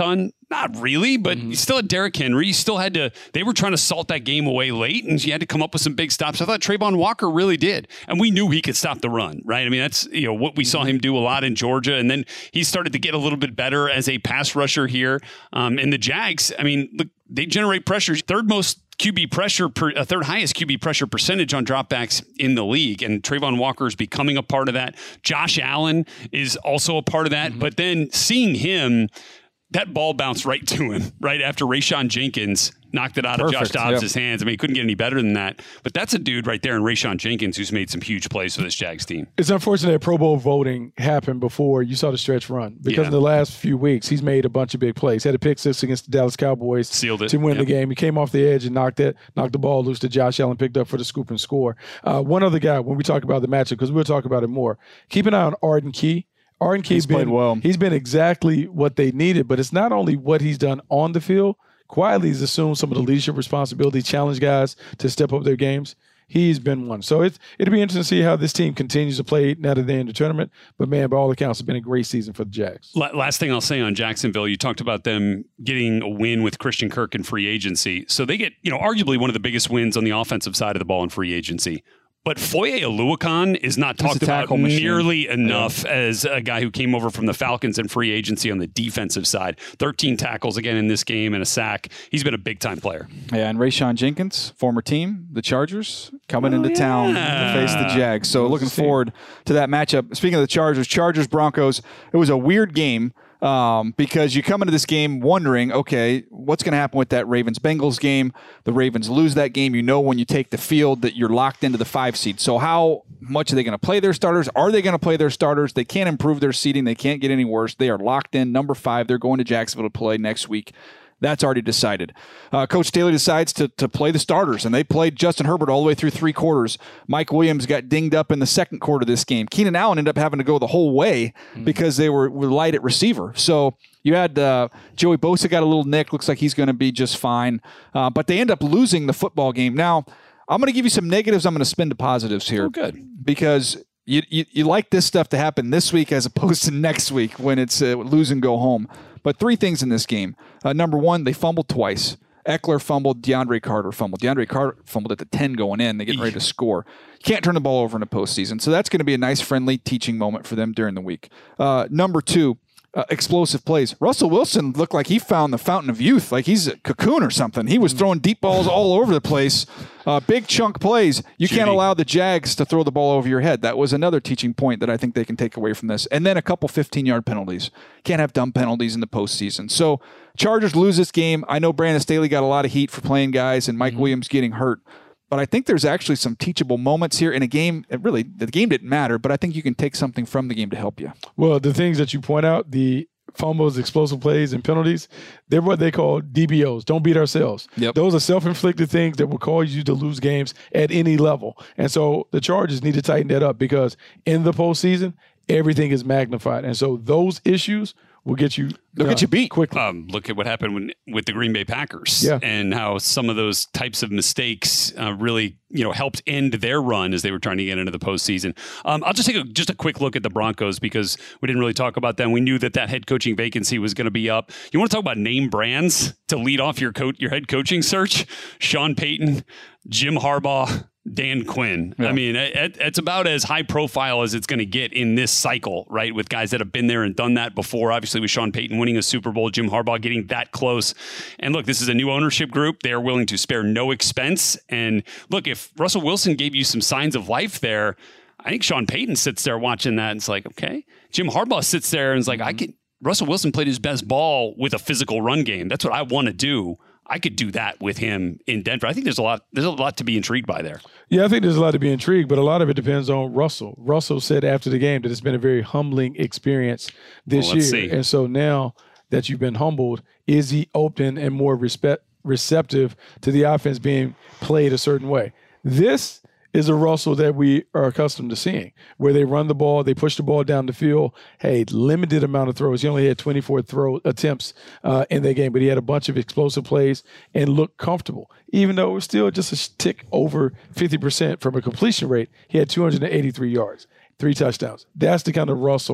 Not really, but Mm-hmm. you still had Derrick Henry. You still had to, they were trying to salt that game away late, and you had to come up with some big stops. I thought Trayvon Walker really did. And we knew he could stop the run, right? I mean, that's, you know, what we saw him do a lot in Georgia. And then he started to get a little bit better as a pass rusher here. Um, and the Jags, I mean, look, they generate pressure. Third most Q B pressure, per, uh, third highest Q B pressure percentage on dropbacks in the league. And Trayvon Walker is becoming a part of that. Josh Allen is also a part of that. Mm-hmm. But then seeing him, that ball bounced right to him, right after Rayshawn Jenkins knocked it out Perfect, of Josh Dobbs' yep. hands. I mean, he couldn't get any better than that. But that's a dude right there in Rayshawn Jenkins who's made some huge plays for this Jags team. It's unfortunate that Pro Bowl voting happened before you saw the stretch run because Yeah. in the last few weeks he's made a bunch of big plays. He had a pick six against the Dallas Cowboys, Sealed it. to win Yep. the game. He came off the edge and knocked it, knocked the ball loose to Josh Allen, picked up for the scoop and score. Uh, one other guy when we talk about the matchup, because we'll talk about it more. Keep an eye on Arden Key. Arden Key's He's played been well. He's been exactly what they needed, but it's not only what he's done on the field. Quietly, he's assumed some of the leadership responsibility, challenge guys to step up their games. He's been one. So it's, it'll be interesting to see how this team continues to play now that they're in the tournament. But, man, by all accounts, it's been a great season for the Jags. La- Last thing I'll say on Jacksonville, you talked about them getting a win with Christian Kirk in free agency. So they get, you know, arguably one of the biggest wins on the offensive side of the ball in free agency. But Foye Oluokun is not He's a talked about tackle machine. nearly enough yeah. as a guy who came over from the Falcons in free agency on the defensive side. thirteen tackles again in this game and a sack. He's been a big-time player. Yeah, and Rayshawn Jenkins, former team, the Chargers, coming oh, into yeah. town to face the Jags. So looking forward to that matchup. Speaking of the Chargers, Chargers-Broncos, it was a weird game. Um, because you come into this game wondering, okay, what's going to happen with that Ravens-Bengals game? The Ravens lose that game. You know when you take the field that you're locked into the five seed. So how much are they going to play their starters? Are they going to play their starters? They can't improve their seeding. They can't get any worse. They are locked in. Number five, they're going to Jacksonville to play next week. That's already decided. Uh, Coach Staley decides to to play the starters, and they played Justin Herbert all the way through three quarters. Mike Williams got dinged up in the second quarter of this game. Keenan Allen ended up having to go the whole way mm-hmm. because they were, were light at receiver. So you had uh, Joey Bosa got a little nick. Looks like he's going to be just fine. Uh, but they end up losing the football game. Now, I'm going to give you some negatives. I'm going to spin to positives here. Oh, good. Because you, you, you like this stuff to happen this week as opposed to next week when it's uh, lose and go home. But three things in this game. Uh, number one, they fumbled twice. Eckler fumbled. DeAndre Carter fumbled. DeAndre Carter fumbled at the ten going in. They get ready to score. You can't turn the ball over in the postseason. So that's going to be a nice, friendly teaching moment for them during the week. Uh, number two, Uh, explosive plays. Russell Wilson looked like he found the fountain of youth, like he's a cocoon or something. He was throwing deep balls all over the place. Uh, big chunk plays. You Judy. can't allow the Jags to throw the ball over your head. That was another teaching point that I think they can take away from this. And then a couple fifteen-yard penalties. Can't have dumb penalties in the postseason. So Chargers lose this game. I know Brandon Staley got a lot of heat for playing guys and Mike mm-hmm. Williams getting hurt. But I think there's actually some teachable moments here in a game. It really, the game didn't matter, but I think you can take something from the game to help you. Well, the things that you point out, the fumbles, explosive plays, and penalties, they're what they call D B Os. Don't beat ourselves. Yep. Those are self-inflicted things that will cause you to lose games at any level. And so the Chargers need to tighten that up because in the postseason, everything is magnified. And so those issues will get you They'll get you beat quickly. Um, look at what happened when, with the Green Bay Packers Yeah. and how some of those types of mistakes uh, really, you know, helped end their run as they were trying to get into the postseason. Um, I'll just take a, just a quick look at the Broncos because we didn't really talk about them. We knew that that head coaching vacancy was going to be up. You want to talk about name brands to lead off your co- your head coaching search? Sean Payton, Jim Harbaugh, Dan Quinn. Yeah. I mean, it, it's about as high profile as it's going to get in this cycle, right? With guys that have been there and done that before. Obviously, with Sean Payton winning a Super Bowl, Jim Harbaugh getting that close. And look, this is a new ownership group. They are willing to spare no expense. And look, if Russell Wilson gave you some signs of life there, I think Sean Payton sits there watching that and it's like, okay. Jim Harbaugh sits there and is like, mm-hmm. I can. Russell Wilson played his best ball with a physical run game. That's what I want to do. I could do that with him in Denver. I think there's a lot there's a lot to be intrigued by there. Yeah, I think there's a lot to be intrigued, but a lot of it depends on Russell. Russell said after the game that it's been a very humbling experience this well, let's year. See. And so now that you've been humbled, is he open and more respect, receptive to the offense being played a certain way? This is a Russell that we are accustomed to seeing, where they run the ball, they push the ball down the field. Hey, limited amount of throws. He only had twenty-four throw attempts uh, in that game, but he had a bunch of explosive plays and looked comfortable. Even though it was still just a tick over fifty percent from a completion rate, he had two hundred eighty-three yards, three touchdowns. That's the kind of Russell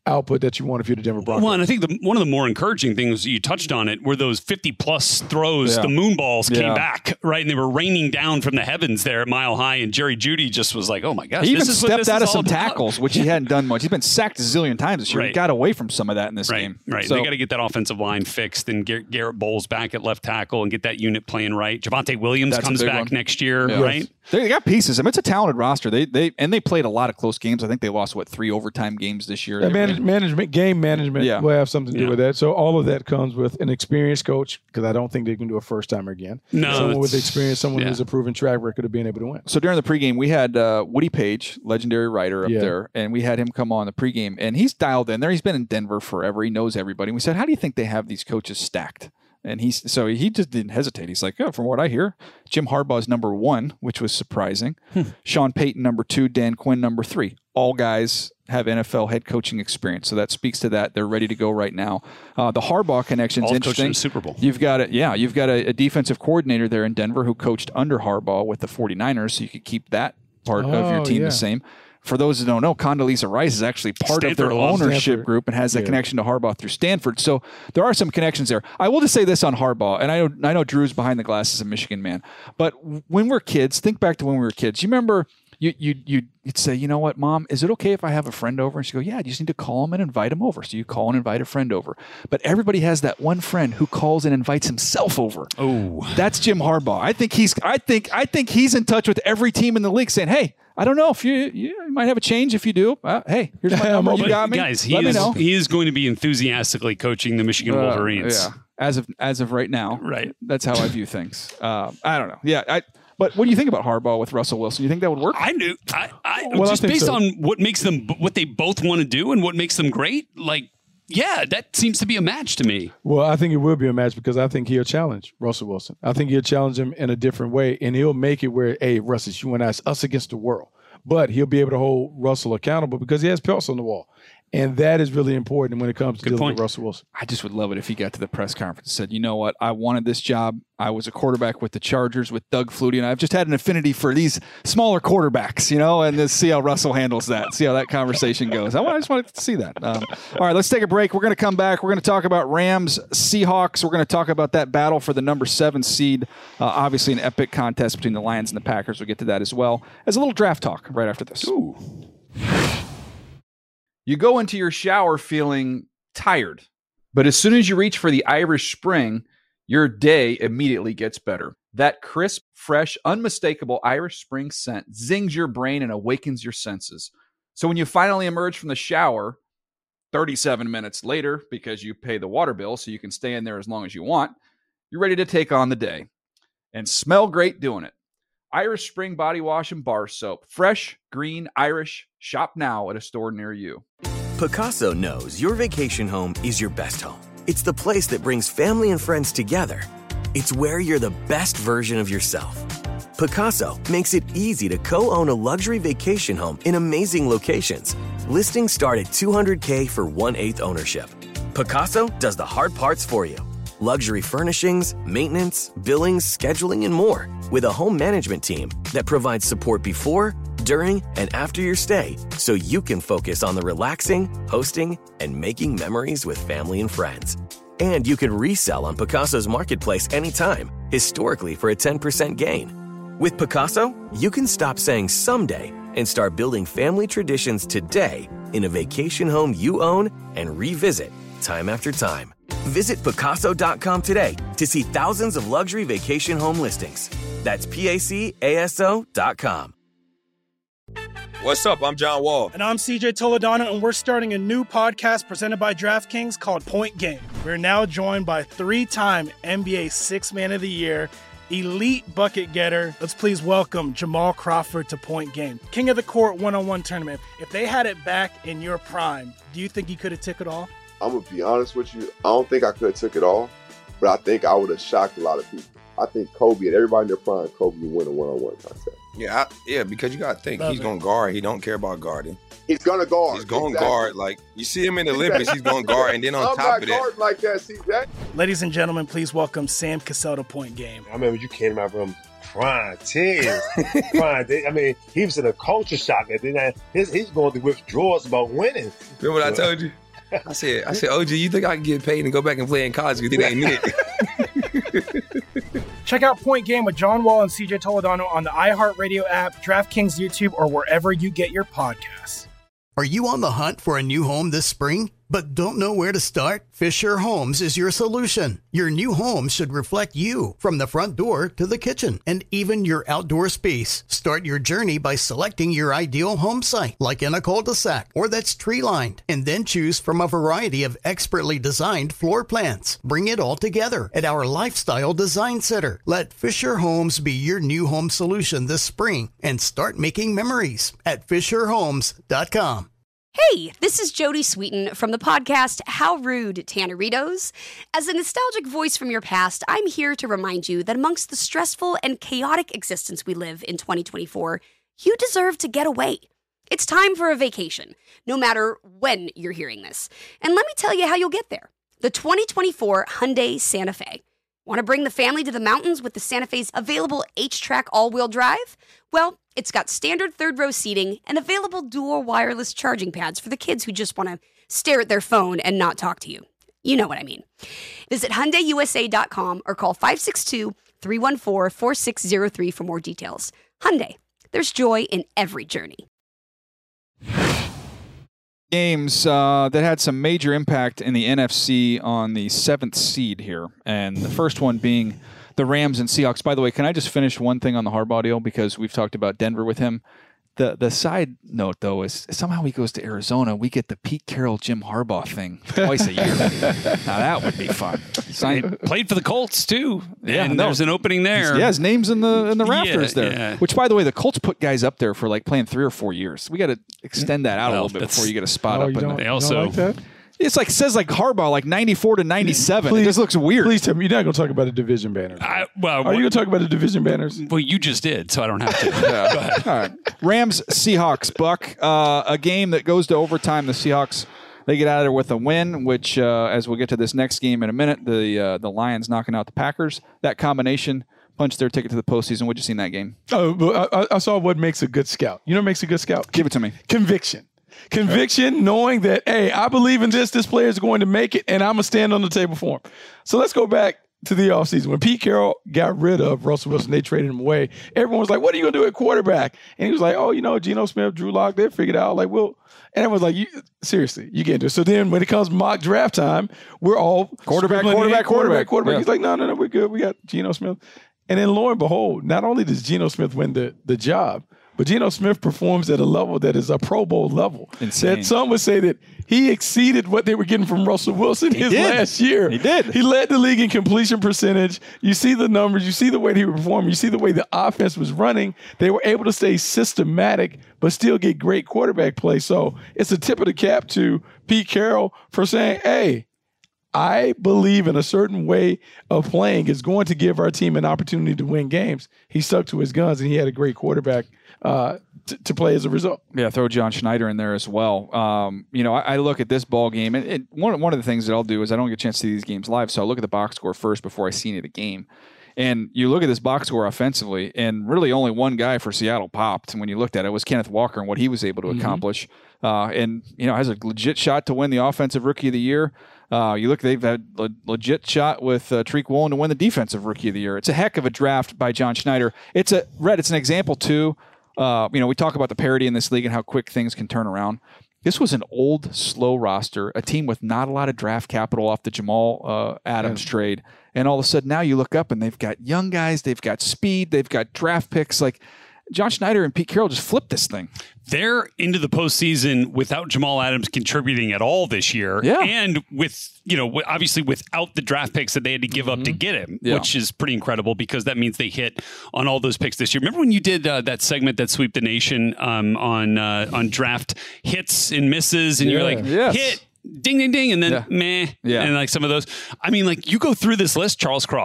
output that you want if you're the Denver Broncos. Well, and I think the, one of the more encouraging things, you touched on it, were those fifty-plus throws, Yeah. the moon balls came Yeah. back, right? And they were raining down from the heavens there at Mile High, and Jerry Jeudy just was like, oh my gosh. He even this is what stepped this out is of some all about. tackles, which he hadn't done much. He's been sacked a zillion times this year. He Right. got away from some of that in this Right, game. right. So, They got to get that offensive line fixed and get Garrett Bowles back at left tackle and get that unit playing right. Javonte Williams That's a comes big back one. next year, Yeah. right? They got pieces. I mean, it's a talented roster. They they and they played a lot of close games. I think they lost what three overtime games this year. Yeah, They manage, were- management, game management Yeah. will have something to do Yeah. with that. So all of that comes with an experienced coach, because I don't think they can do a first timer again. No, someone with it's- experience, someone yeah. who's a proven track record of being able to win. So during the pregame, we had uh, Woody Page, legendary writer, up Yeah. there, and we had him come on the pregame, and he's dialed in there. He's been in Denver forever. He knows everybody. And we said, "How do you think they have these coaches stacked?" And he's so he just didn't hesitate. He's like, "Oh, from what I hear, Jim Harbaugh's number one, which was surprising. Sean Payton number two, Dan Quinn number three. All guys have N F L head coaching experience, so that speaks to that. They're ready to go right now. Uh, the Harbaugh connection's All coaching interesting. the Super Bowl. You've got it. Yeah, you've got a, a defensive coordinator there in Denver who coached under Harbaugh with the 49ers, so you could keep that part of your Oh, team yeah. the same. For those who don't know, Condoleezza Rice is actually part Stanford of their alum. ownership Stanford. group and has that Yeah. connection to Harbaugh through Stanford. So there are some connections there. I will just say this on Harbaugh, and I know I know Drew's behind the glass as a Michigan man, but when we're kids, think back to when we were kids. You remember you you you'd, you'd say, you know what, Mom, is it okay if I have a friend over? And she'd go, yeah, you just need to call him and invite him over. So you call and invite a friend over. But everybody has that one friend who calls and invites himself over. Oh, That's Jim Harbaugh. I think he's I think I think he's in touch with every team in the league saying, hey, I don't know if you you might have a change if you do. Uh, hey, here's my number. You But got me. guys, he Let me is, know. he is going to be enthusiastically coaching the Michigan Uh, Wolverines. yeah, as of as of right now, Right. That's how I view things. Uh, I don't know. Yeah, I. But what do you think about Harbaugh with Russell Wilson? You think that would work? I do. I, I Well, I just think based so. on what makes them, what they both want to do, and what makes them great. Like, yeah, that seems to be a match to me. Well, I think it will be a match because I think he'll challenge Russell Wilson. I think he'll challenge him in a different way, and he'll make it where, hey, Russ, it's you and I, it's us against the world. But he'll be able to hold Russell accountable because he has pelts on the wall. And that is really important when it comes to Good dealing point. with Russell Wilson. I just would love it if he got to the press conference and said, you know what? I wanted this job. I was a quarterback with the Chargers with Doug Flutie, and I've just had an affinity for these smaller quarterbacks, you know, and let's see how Russell handles that, see how that conversation goes. I, want, I just wanted to see that. Um, all right, let's take a break. We're going to come back. We're going to talk about Rams, Seahawks. We're going to talk about that battle for the number seven seed. Uh, obviously, an epic contest between the Lions and the Packers. We'll get to that as well as a little draft talk right after this. Ooh. You go into your shower feeling tired, but as soon as you reach for the Irish Spring, your day immediately gets better. That crisp, fresh, unmistakable Irish Spring scent zings your brain and awakens your senses. So when you finally emerge from the shower, thirty-seven minutes later, because you pay the water bill so you can stay in there as long as you want, you're ready to take on the day and smell great doing it. Irish Spring Body Wash and Bar Soap. Fresh, green, Irish. Shop now at a store near you. Picasso knows your vacation home is your best home. It's the place that brings family and friends together. It's where you're the best version of yourself. Picasso makes it easy to co-own a luxury vacation home in amazing locations. Listings start at two hundred thousand dollars for one-eighth ownership. Picasso does the hard parts for you. Luxury furnishings, maintenance, billings, scheduling, and more. With a home management team that provides support before, during, and after your stay so you can focus on the relaxing, hosting, and making memories with family and friends. And you can resell on Picasso's marketplace anytime, historically for a ten percent gain. With Picasso, you can stop saying someday and start building family traditions today in a vacation home you own and revisit time after time. Visit Picasso dot com today to see thousands of luxury vacation home listings. That's P A C A S O dot com. What's up? I'm John Wall. And I'm C J Toledano, and we're starting a new podcast presented by DraftKings called Point Game. We're now joined by three-time N B A Sixth Man of the Year, elite bucket getter. Let's please welcome Jamal Crawford to Point Game. King of the Court one-on-one tournament. If they had it back in your prime, do you think you could have took it all? I'm going to be honest with you. I don't think I could have took it all, but I think I would have shocked a lot of people. I think Kobe and everybody in their prime, Kobe would win a one-on-one contest. Yeah, I, yeah, because you got to think Love he's it. going to guard. He don't care about guarding. He's gonna guard. He's going to Exactly. guard. Like, you see him in the Olympics, he's going to guard. And then on I'm top not of that, guarding like that, C J. Ladies and gentlemen, please welcome Sam Cassell to Point Game. I remember you came to my room crying, tears, crying. I mean, he was in a culture shock. And then I, his, he's going through withdrawals about winning. remember what I told you? I said, I said, O G, you think I can get paid and go back and play in college because it ain't it? Check out Point Game with John Wall and C J Toledano on the iHeartRadio app, DraftKings YouTube, or wherever you get your podcasts. Are you on the hunt for a new home this spring, but don't know where to start? Fisher Homes is your solution. Your new home should reflect you, from the front door to the kitchen, and even your outdoor space. Start your journey by selecting your ideal home site, like in a cul-de-sac or that's tree-lined, and then choose from a variety of expertly designed floor plans. Bring it all together at our Lifestyle Design Center. Let Fisher Homes be your new home solution this spring and start making memories at fisher homes dot com. Hey, this is Jody Sweeten from the podcast How Rude, Tanneritos. As a nostalgic voice from your past, I'm here to remind you that amongst the stressful and chaotic existence we live in twenty twenty-four, you deserve to get away. It's time for a vacation, no matter when you're hearing this. And let me tell you how you'll get there. The twenty twenty-four Hyundai Santa Fe. Want to bring the family to the mountains with the Santa Fe's available H-Track all-wheel drive? Well, it's got standard third-row seating and available dual wireless charging pads for the kids who just want to stare at their phone and not talk to you. You know what I mean. Visit Hyundai U S A dot com or call five six two, three one four, four six zero three for more details. Hyundai, there's joy in every journey. Games uh, that had some major impact in the N F C on the seventh seed here, and the first one being the Rams and Seahawks. By the way, can I just finish one thing on the Harbaugh deal, because we've talked about Denver with him. The the side note, though, is somehow he goes to Arizona, we get the Pete Carroll, Jim Harbaugh thing twice a year. Now, that would be fun. Sign- Played for the Colts, too. Yeah, and no. there's an opening there. Yeah, his name's in the in the rafters Yeah, there. yeah. Which, by the way, the Colts put guys up there for like playing three or four years. We got to extend that out Well, a little bit that's- before you get a spot Oh, up. you in don't, the, you They also- don't like that? It's like says like Harbaugh, like ninety-four to ninety-seven. Please- it just looks weird. Please tell me you're not going to talk about the division banners. I, well, Are you going to talk about the division banners? well, you just did, so I don't have to. Yeah. Go ahead. All right. Rams, Seahawks, Buck. Uh, a game that goes to overtime. The Seahawks, they get out of there with a win, which, uh, as we'll get to this next game in a minute, the uh, the Lions knocking out the Packers. That combination punched their ticket to the postseason. What'd you see in that game? Oh, but I, I saw what makes a good scout. You know what makes a good scout? Give it to me. Conviction. Conviction, knowing that, hey, I believe in this, this player is going to make it, and I'm going to stand on the table for him. So let's go back to the offseason. When Pete Carroll got rid of Russell Wilson, they traded him away. Everyone was like, what are you going to do at quarterback? And he was like, oh, you know, Geno Smith, Drew Lock, they figured it out. Like, well, and everyone's like, you, seriously, you can't do it. So then when it comes mock draft time, we're all Quarterback, scribbling in, quarterback, quarterback. quarterback. Yeah. He's like, no, no, no, we're good. We got Geno Smith. And then lo and behold, not only does Geno Smith win the, the job, but Geno Smith performs at a level that is a Pro Bowl level. Insane. That some would say that he exceeded what they were getting from Russell Wilson his did. last year. He did. He led the league in completion percentage. You see the numbers. You see the way he performed. You see the way the offense was running. They were able to stay systematic, but still get great quarterback play. So it's a tip of the cap to Pete Carroll for saying, hey, I believe in a certain way of playing is going to give our team an opportunity to win games. He stuck to his guns, and he had a great quarterback uh, t- to play as a result. Yeah, throw John Schneider in there as well. Um, you know, I, I look at this ball game, and it, one one of the things that I'll do is I don't get a chance to see these games live, so I look at the box score first before I see any of the game. And you look at this box score offensively, and really only one guy for Seattle popped. And when you looked at it, it was Kenneth Walker and what he was able to Mm-hmm. accomplish. Uh, and, you know, has a legit shot to win the Offensive Rookie of the Year. Uh, you look, they've had a legit shot with uh, Tariq Woolen to win the Defensive Rookie of the Year. It's a heck of a draft by John Schneider. It's a Red. It's an example too. Uh, you know, we talk about the parity in this league and how quick things can turn around. This was an old, slow roster, a team with not a lot of draft capital off the Jamal uh, Adams yeah. trade, and all of a sudden now you look up and they've got young guys, they've got speed, they've got draft picks. Like John Schneider and Pete Carroll just flipped this thing. They're into the postseason without Jamal Adams contributing at all this year. Yeah. And with, you know, obviously without the draft picks that they had to give mm-hmm. up to get him, yeah. which is pretty incredible because that means they hit on all those picks this year. Remember when you did uh, that segment that Sweep the Nation um, on uh, on draft hits and misses and yeah. you're like, yes. hit, ding, ding, ding, and then yeah. meh, yeah. and like some of those. I mean, like you go through this list, Charles Cross.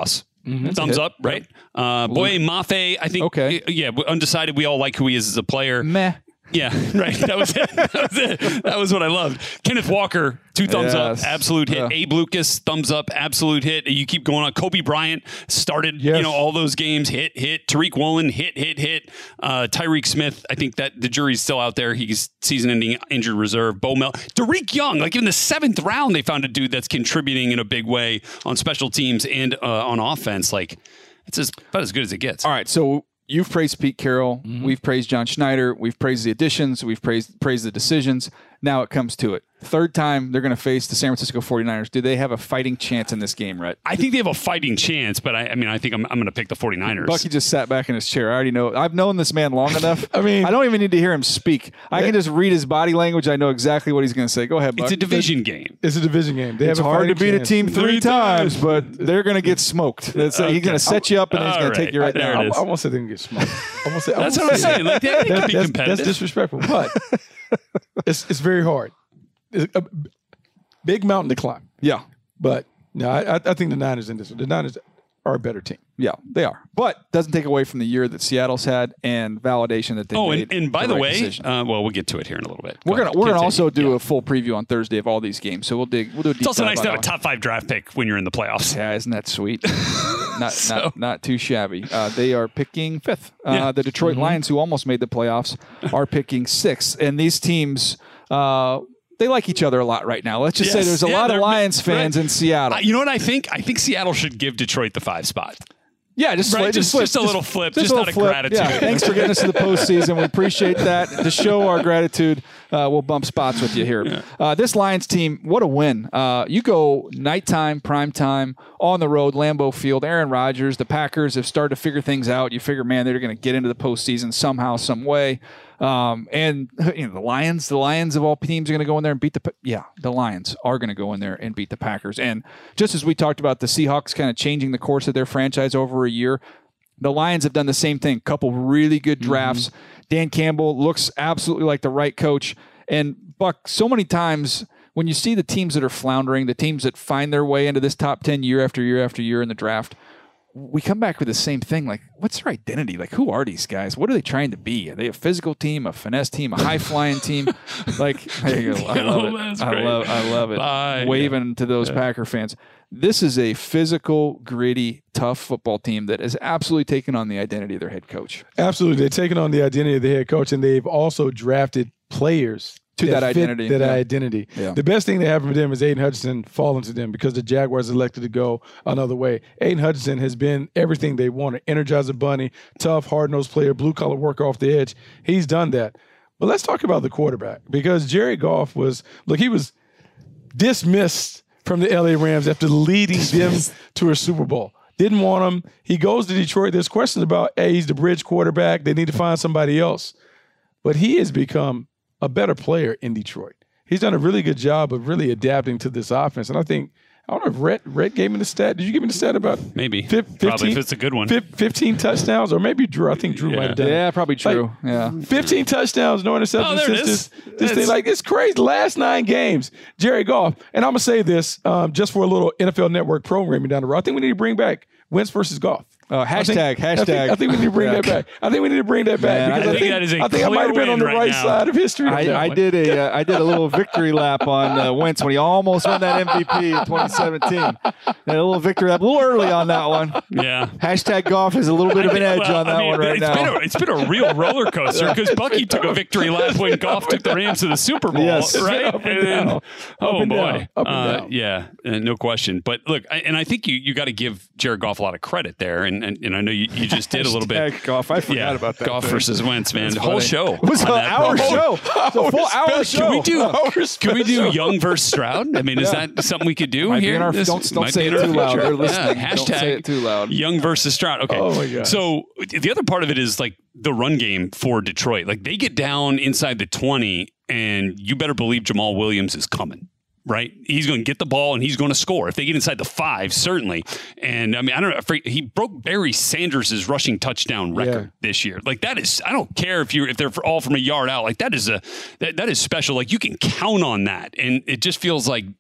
Mm-hmm. Thumbs up, right? Uh, Boye Mafe, I think. Okay. Yeah, undecided. We all like who he is as a player. Meh. Yeah, right. That was it. That was it. That was what I loved. Kenneth Walker, two thumbs yes. up, absolute hit. Yeah. Abe Lucas, thumbs up, absolute hit. You keep going on. Kobe Bryant started, yes. you know, all those games, hit, hit. Tariq Woolen, hit, hit, hit. Uh, Tyreek Smith, I think that the jury's still out there. He's season-ending injured reserve. Bo Mel, Derek Young, like in the seventh round, they found a dude that's contributing in a big way on special teams and uh, on offense. Like, it's as, about as good as it gets. All right, so you've praised Pete Carroll. Mm-hmm. We've praised John Schneider. We've praised the additions. We've praised praised the decisions. Now it comes to it. Third time they're going to face the San Francisco forty-niners. Do they have a fighting chance in this game, Rhett? I think they have a fighting chance, but I, I mean, I think I'm, I'm going to pick the forty-niners. Bucky just sat back in his chair. I already know. I've known this man long enough. I mean, I don't even need to hear him speak. I can just read his body language. I know exactly what he's going to say. Go ahead, Buck. It's a division game. It's a division game. They it's have a hard to beat chance. a team three, three times, times, but they're going to get smoked. That's, okay. He's going to set you up, and then he's going right. to take you right there. down. I, I won't say they're going to get smoked. I won't say, I that's won't what I'm saying. Like, they, they that, can be that's, competitive. That's disrespectful, but it's it's very hard. It's a big mountain to climb. Yeah. But no, I, I think the Niners in this one. The Niners are a better team. Yeah, they are. But doesn't take away from the year that Seattle's had and validation that they oh, made. Oh, and, and by the, the right way, uh, well, we'll get to it here in a little bit. We're Go gonna ahead. we're Continue. gonna also do yeah. a full preview on Thursday of all these games. So we'll dig. We'll do a deep It's also dive nice to have on a top five draft pick when you're in the playoffs. Yeah, isn't that sweet? not, so. not not too shabby. Uh, they are picking fifth. Uh, yeah. The Detroit mm-hmm. Lions, who almost made the playoffs, are picking sixth. And these teams. Uh, They like each other a lot right now. Let's just yes. say there's a yeah, lot of Lions fans right. in Seattle. Uh, you know what I think? I think Seattle should give Detroit the five spot. Yeah, just right? flip, just, just, flip, just a little flip, just, just out of flip. gratitude. Yeah, thanks for getting us to the postseason. We appreciate that. To show our gratitude, uh, we'll bump spots with you here. Yeah. Uh, this Lions team, what a win! Uh, you go nighttime, prime time, on the road, Lambeau Field. Aaron Rodgers, the Packers have started to figure things out. You figure, man, they're going to get into the postseason somehow, some way. Um, and you know the Lions, the Lions of all teams are going to go in there and beat the yeah the Lions are going to go in there and beat the Packers. And just as we talked about the Seahawks kind of changing the course of their franchise over a year, the Lions have done the same thing. Couple really good drafts. Mm-hmm. Dan Campbell looks absolutely like the right coach. And Buck, so many times when you see the teams that are floundering, the teams that find their way into this top ten year after year after year in the draft, we come back with the same thing. Like, what's their identity? Like, who are these guys? What are they trying to be? Are they a physical team, a finesse team, a high-flying team? Like, there you go. I love it. I love, I love it. Bye. Waving to those yeah. Packer fans. This is a physical, gritty, tough football team that has absolutely taken on the identity of their head coach. Absolutely. They've taken on the identity of the head coach, and they've also drafted players to that, that identity. That yeah. identity. Yeah. The best thing they have for them is Aiden Hutchinson falling to them because the Jaguars elected to go another way. Aiden Hutchinson has been everything they wanted. Energizer bunny, tough, hard-nosed player, blue-collar worker off the edge. He's done that. But let's talk about the quarterback because Jerry Goff was, look, he was dismissed from the L A Rams after leading them to a Super Bowl. Didn't want him. He goes to Detroit. There's questions about, hey, he's the bridge quarterback. They need to find somebody else. But he has become a better player in Detroit. He's done a really good job of really adapting to this offense. And I think, I don't know if Rhett, Rhett gave me the stat. Did you give me the stat about maybe fifteen, probably if it's a good one? fifteen touchdowns, or maybe Drew. I think Drew yeah. might have done yeah, it. Yeah, probably Drew. Like, yeah, fifteen touchdowns, no interceptions. Oh, there it this, is. This thing, like it's crazy. The last nine games, Jerry Goff. And I'm gonna say this um, just for a little N F L Network programming down the road. I think we need to bring back Wentz versus Goff. Uh, hashtag, I think, hashtag. I think, I think we need to bring yeah. that back. I think we need to bring that back. Man, because I, I think think that is a I think I might have been on the right, right now. side of history. I, I did a uh, I did a little victory lap on uh, Wentz when he almost won that M V P in twenty seventeen. Had a little victory lap, a little early on that one. Yeah. Hashtag Goff has a little bit of an edge well, on that I mean, one right it's now. Been a, it's been a real roller coaster because Bucky took a victory lap when Goff took the Rams to the Super Bowl, yes. right? Up and and then, down. oh Up and boy, down. Up and uh, down. yeah, uh, no question. But look, I, and I think you you got to give Jared Goff a lot of credit there, and and, and I know you, you just did a little bit. Goff, I forgot yeah, about that. Goff thing. versus Wentz, man. That's The whole funny. show. It was on an that hour promo. show. It's a full hour show. Can we do? Hour Can we do Young versus Stroud? I mean, is Yeah. that something we could do Might be here? in our- This don't- don't might say be it in our too loud. future. They're listening. Yeah, Don't hashtag say it too loud. Young versus Stroud. Okay. Oh, my gosh. So the other part of it is like the run game for Detroit. Like they get down inside the twenty, and you better believe Jamal Williams is coming. Right, he's going to get the ball and he's going to score. If they get inside the five, certainly. And I mean, I don't know. He broke Barry Sanders' rushing touchdown record yeah. this year. Like that is, I don't care if you if they're all from a yard out. Like that is a that, that is special. Like you can count on that, and it just feels like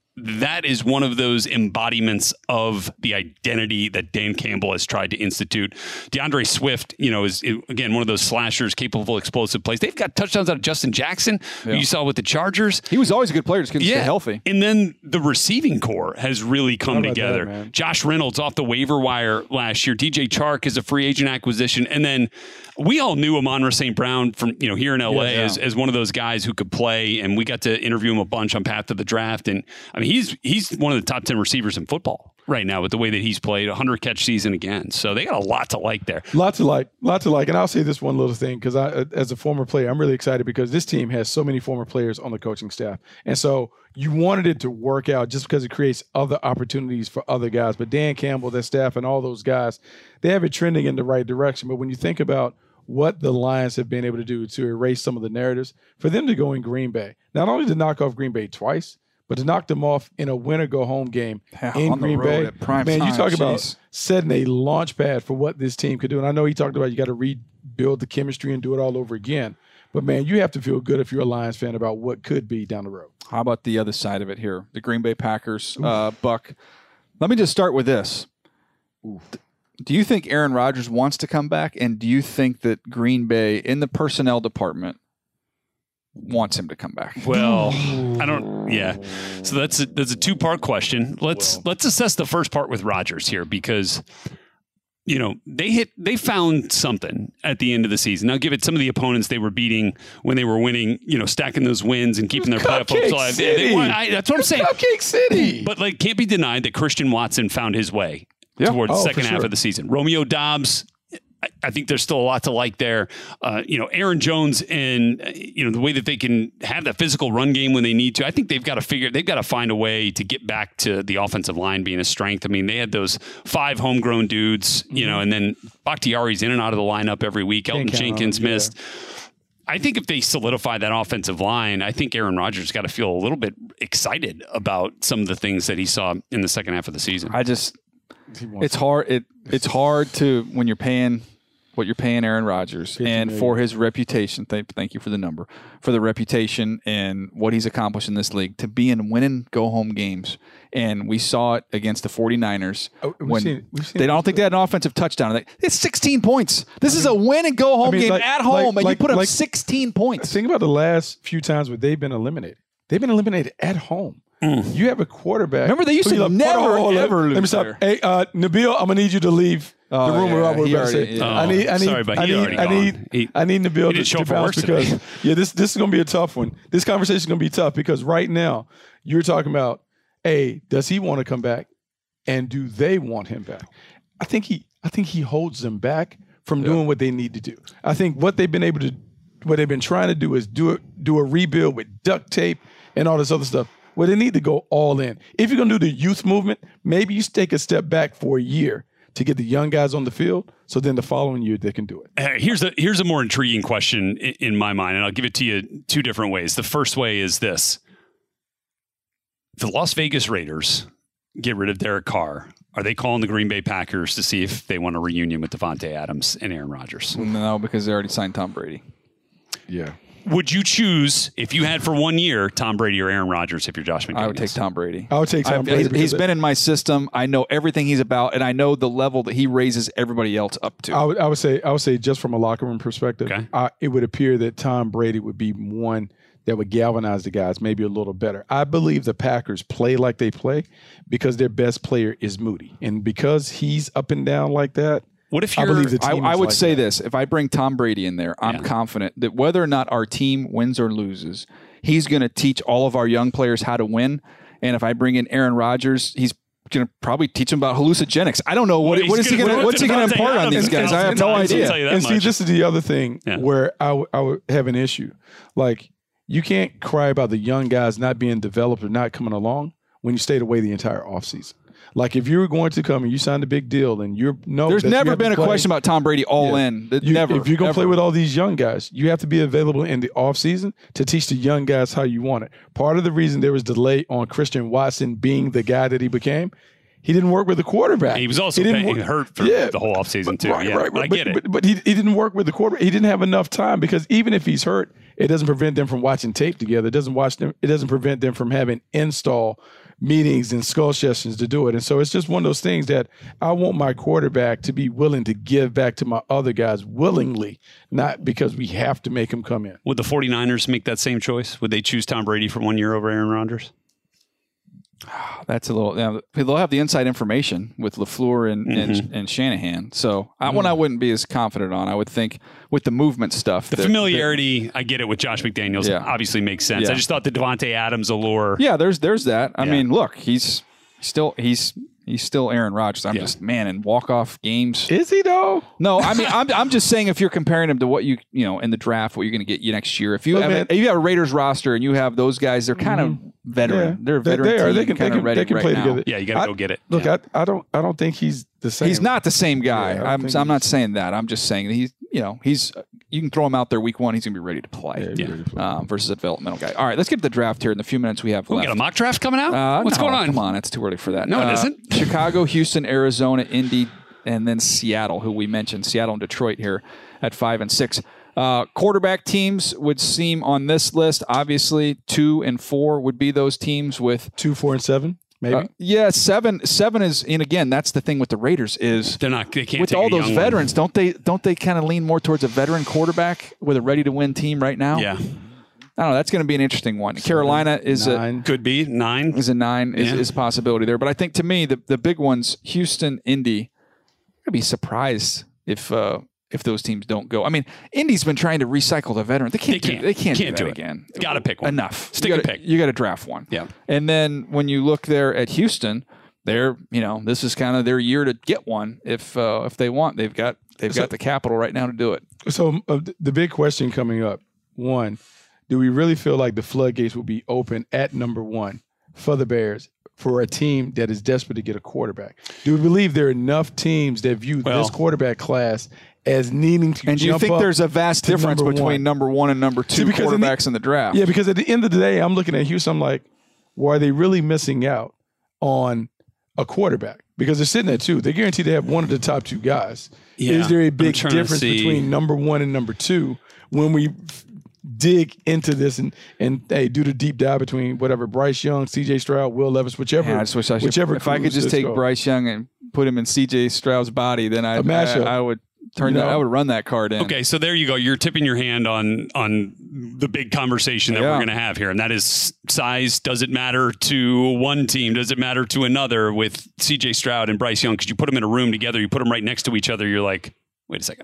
that is one of those embodiments of the identity that Dan Campbell has tried to institute. DeAndre Swift, you know, is, again, one of those slashers, capable of explosive plays. They've got touchdowns out of Justin Jackson, yeah. who you saw with the Chargers. He was always a good player, just couldn't yeah. stay healthy. And then the receiving core has really come together. That, Josh Reynolds off the waiver wire last year. D J Chark is a free agent acquisition. And then we all knew Amon-Ra Saint Brown from, you know, here in L A yeah, yeah. As, as one of those guys who could play. And we got to interview him a bunch on Path to the Draft. And I mean, he's he's one of the top ten receivers in football right now with the way that he's played. one hundred catch season again. So they got a lot to like there. Lots to like. Lots to like. And I'll say this one little thing, because I, as a former player, I'm really excited because this team has so many former players on the coaching staff. And so you wanted it to work out just because it creates other opportunities for other guys. But Dan Campbell, their staff, and all those guys, they have it trending in the right direction. But when you think about what the Lions have been able to do to erase some of the narratives, for them to go in Green Bay, not only to knock off Green Bay twice, but to knock them off in a winner-go-home game yeah, in Green Bay, at prime man, time, you talk geez. about setting a launch pad for what this team could do. And I know he talked about you got to rebuild the chemistry and do it all over again. But, man, you have to feel good if you're a Lions fan about what could be down the road. How about the other side of it here? The Green Bay Packers, uh, Buck. Let me just start with this. Oof. Do you think Aaron Rodgers wants to come back? And do you think that Green Bay, in the personnel department, wants him to come back? Well, I don't. Yeah. So that's a, that's a two part question. Let's well. let's assess the first part with Rodgers here, because you know they hit they found something at the end of the season. Now, give it some of the opponents they were beating when they were winning. You know, stacking those wins and keeping their playoff hopes alive. They, they, I, that's what I'm saying. Cupcake City. But like, can't be denied that Christian Watson found his way yeah. towards oh, the second sure. half of the season. Romeo Doubs. I think there's still a lot to like there. Uh, you know, Aaron Jones and, uh, you know, the way that they can have that physical run game when they need to. I think they've got to figure, they've got to find a way to get back to the offensive line being a strength. I mean, they had those five homegrown dudes, you mm-hmm. know, and then Bakhtiari's in and out of the lineup every week. Elton Jenkins on, missed. Yeah. I think if they solidify that offensive line, I think Aaron Rodgers got to feel a little bit excited about some of the things that he saw in the second half of the season. I just, it's hard. It It's hard to, when you're paying what you're paying Aaron Rodgers and for his reputation, thank, thank you for the number, for the reputation and what he's accomplished in this league, to be in win and go home games. And we saw it against the 49ers. Oh, we've when seen, we've seen they don't think they had an offensive touchdown. They, it's sixteen points. This I mean, is a win and go home I mean, game like, at home, like, and like, you put up like, sixteen points. Think about the last few times where they've been eliminated. They've been eliminated at home. Mm. You have a quarterback. Remember, they used to like, never, oh, ever lose. Let me stop. Hey, uh, Nabil, I'm going to need you to leave oh, the room. Yeah, I was about to say. Yeah. Oh, I need, I need, sorry, but I he need, already I need, gone. He, I need Nabil to, to bounce because, today. yeah, this, this is going to be a tough one. This conversation is going to be tough because right now you're talking about, A, does he want to come back? And do they want him back? I think he, I think he holds them back from yeah. doing what they need to do. I think what they've been able to, what they've been trying to do is do it, do a rebuild with duct tape and all this other stuff. Well, they need to go all in. If you're going to do the youth movement, maybe you take a step back for a year to get the young guys on the field, so then the following year they can do it. Uh, here's a here's a more intriguing question in, in my mind, and I'll give it to you two different ways. The first way is this. The Las Vegas Raiders get rid of Derek Carr. Are they calling the Green Bay Packers to see if they want a reunion with Devontae Adams and Aaron Rodgers? No, because they already signed Tom Brady. Yeah. Would you choose, if you had for one year, Tom Brady or Aaron Rodgers if you're Josh McDaniels? I would take Tom Brady. I would take Tom I've, Brady. He's been in my system. I know everything he's about, and I know the level that he raises everybody else up to. I would, I would say, I would say, just from a locker room perspective, okay. I, it would appear that Tom Brady would be one that would galvanize the guys maybe a little better. I believe the Packers play like they play because their best player is Moody, and because he's up and down like that. What if you're, I believe the team I, I would like say that. this. If I bring Tom Brady in there, I'm yeah. confident that whether or not our team wins or loses, he's going to teach all of our young players how to win. And if I bring in Aaron Rodgers, he's going to probably teach them about hallucinogenics. I don't know. What, well, what is he going to what's he going to impart on these guys? I have no idea. And see, this is the other thing yeah. where I, w- I would have an issue. Like, you can't cry about the young guys not being developed or not coming along when you stayed away the entire offseason. Like, if you were going to come and you signed a big deal and you're no, there's never been a play, question about Tom Brady all yeah. in. You, never. If you're going to play with all these young guys, you have to be available in the offseason to teach the young guys how you want it. Part of the reason there was delay on Christian Watson being the guy that he became, he didn't work with the quarterback. He was also he paying, hurt for yeah. the whole offseason too. Right, yeah, right, right. I but, get it. But, but he, he didn't work with the quarterback. He didn't have enough time because even if he's hurt, it doesn't prevent them from watching tape together. It doesn't watch them. It doesn't prevent them from having install meetings and skull sessions to do it. And so it's just one of those things that I want my quarterback to be willing to give back to my other guys willingly, not because we have to make him come in. Would the 49ers make that same choice? Would they choose Tom Brady for one year over Aaron Rodgers? That's a little. You know, they'll have the inside information with LaFleur and, Mm-hmm. and, and Shanahan. So that one I wouldn't be as confident on. I would think with the movement stuff. The that- familiarity, that, I get it with Josh McDaniels. Yeah. Obviously makes sense. Yeah. I just thought the Devontae Adams allure. Yeah, there's there's that. I Yeah. mean, look, he's still he's he's still Aaron Rodgers. I'm Yeah. just man in walk off games. Is he though? No, I mean I'm I'm just saying if you're comparing him to what you you know in the draft, what you're going to get you next year. If you Look, have man. a, if you have a Raiders roster and you have those guys, they're kind of veteran. Yeah. They're a They- veteran they are. team, They can- they kind can- of ready they can right play now. together. Yeah, you got to I- go get it. Look, Yeah. I, I don't I don't think he's the same. He's not the same guy. Yeah, I don't I'm think I'm not he's- saying that. I'm just saying that he's you know he's you can throw him out there week one. He's going to be ready to play. Yeah, ready to play. Um, versus a developmental guy. All right, let's get to the draft here in the few minutes we have We left. got a mock draft coming out? Uh, What's no, going on? Come on, it's too early for that. No, it Uh, isn't. Chicago, Houston, Arizona, Indy, and then Seattle, who we mentioned, Seattle and Detroit here at five and six. Uh, quarterback teams would seem on this list. Obviously, two and four would be those teams with two, four, and seven. Maybe. Uh, yeah, seven. Seven is, and again, that's the thing with the Raiders is They're not. They can't with take all a those young veterans. Don't they? Don't they kind of lean more towards a veteran quarterback with a ready to win team right now? One. Yeah, I don't know. That's going to be an interesting one. Carolina is Nine. could be nine. a is a nine is, Yeah. is a possibility there, but I think to me the the big ones, Houston, Indy, I'd be surprised if uh, if those teams don't go. I mean, Indy's been trying to recycle the veteran. They can't. They can't. Do, they can't, Can't do, do that it. again. Gotta pick one. Enough. Stick you a gotta, pick. You got to draft one. Yeah. And then when you look there at Houston, they're you know this is kind of their year to get one if uh, if they want. They've got they've So- got the capital right now to do it. So uh, th- the big question coming up: one, do we really feel like the floodgates will be open at number one for the Bears for a team that is desperate to get a quarterback? Do we believe there are enough teams that view Well- this quarterback class as needing to And do you jump think up there's a vast to difference number between one? number one and number two See, because in the- quarterbacks in the draft? Yeah, because at the end of the day, I'm looking at Houston. I'm like, well, are they really missing out on a quarterback? Because they're sitting at two. They're guaranteed to have one of the top two guys. Yeah, Is there a I'm big trying to difference see- between number one and number two when we f- dig into this and and hey, do the deep dive between whatever Bryce Young, C J Stroud, Will Levis, whichever, Yeah, I just wish I should, whichever. if I could cruise just this take go. Bryce Young and put him in C J Stroud's body, then I A mashup. I, I would turn You that. know? I would run that card in. Okay, so there you go. You're tipping your hand on on the big conversation that Yeah. we're going to have here, and that is size. Does it matter to one team? Does it matter to another? With C J Stroud and Bryce Young, because you put them in a room together, you put them right next to each other. You're like, wait a second.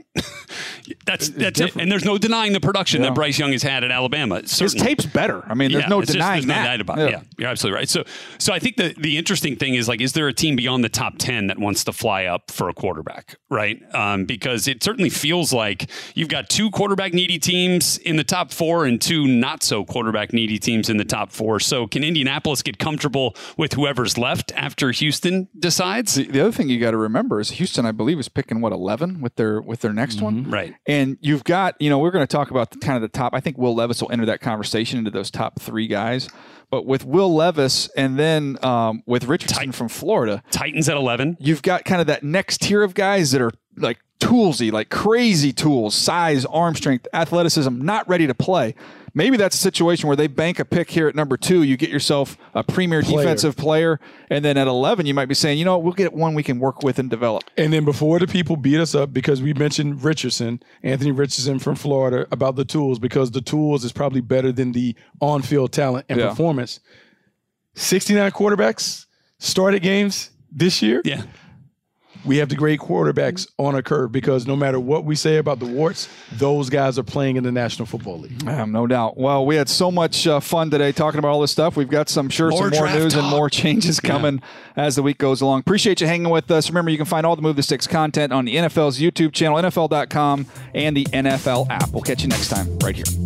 that's that's it. And there's no denying the production Yeah. that Bryce Young has had at Alabama. His Certainly. tape's better. I mean, there's Yeah, no it's just- denying there's no that. doubt about it. Yeah, you're absolutely right. So, so I think the the interesting thing is like, is there a team beyond the top ten that wants to fly up for a quarterback, right? Um, because it certainly feels like you've got two quarterback needy teams in the top four and two not so quarterback needy teams in the top four. So, can Indianapolis get comfortable with whoever's left after Houston decides? The, the other thing you got to remember is Houston, I believe, is picking what eleven with their with their next one. Right. And you've got, you know, we're going to talk about the, kind of the top. I think Will Levis will enter that conversation into those top three guys. But with Will Levis and then um, with Richardson from Florida, Titans at eleven. You've got kind of that next tier of guys that are like toolsy, like crazy tools, size, arm strength, athleticism, not ready to play. Maybe that's a situation where they bank a pick here at number two. You get yourself a premier Player. defensive player. And then at eleven, you might be saying, you know, we'll get one we can work with and develop. And then before the people beat us up, because we mentioned Richardson, Anthony Richardson from Florida, about the tools, because the tools is probably better than the on-field talent and Yeah. performance. sixty-nine quarterbacks started games this year. Yeah. We have the great quarterbacks on a curve because no matter what we say about the warts, those guys are playing in the National Football League. Um, no doubt. Well, we had so much uh, fun today talking about all this stuff. We've got some sure More some more draft news and talk. more changes coming as the week goes along. Appreciate you hanging with us. Remember, you can find all the Move the Sticks content on the N F L's YouTube channel, N F L dot com, and the N F L app. We'll catch you next time right here.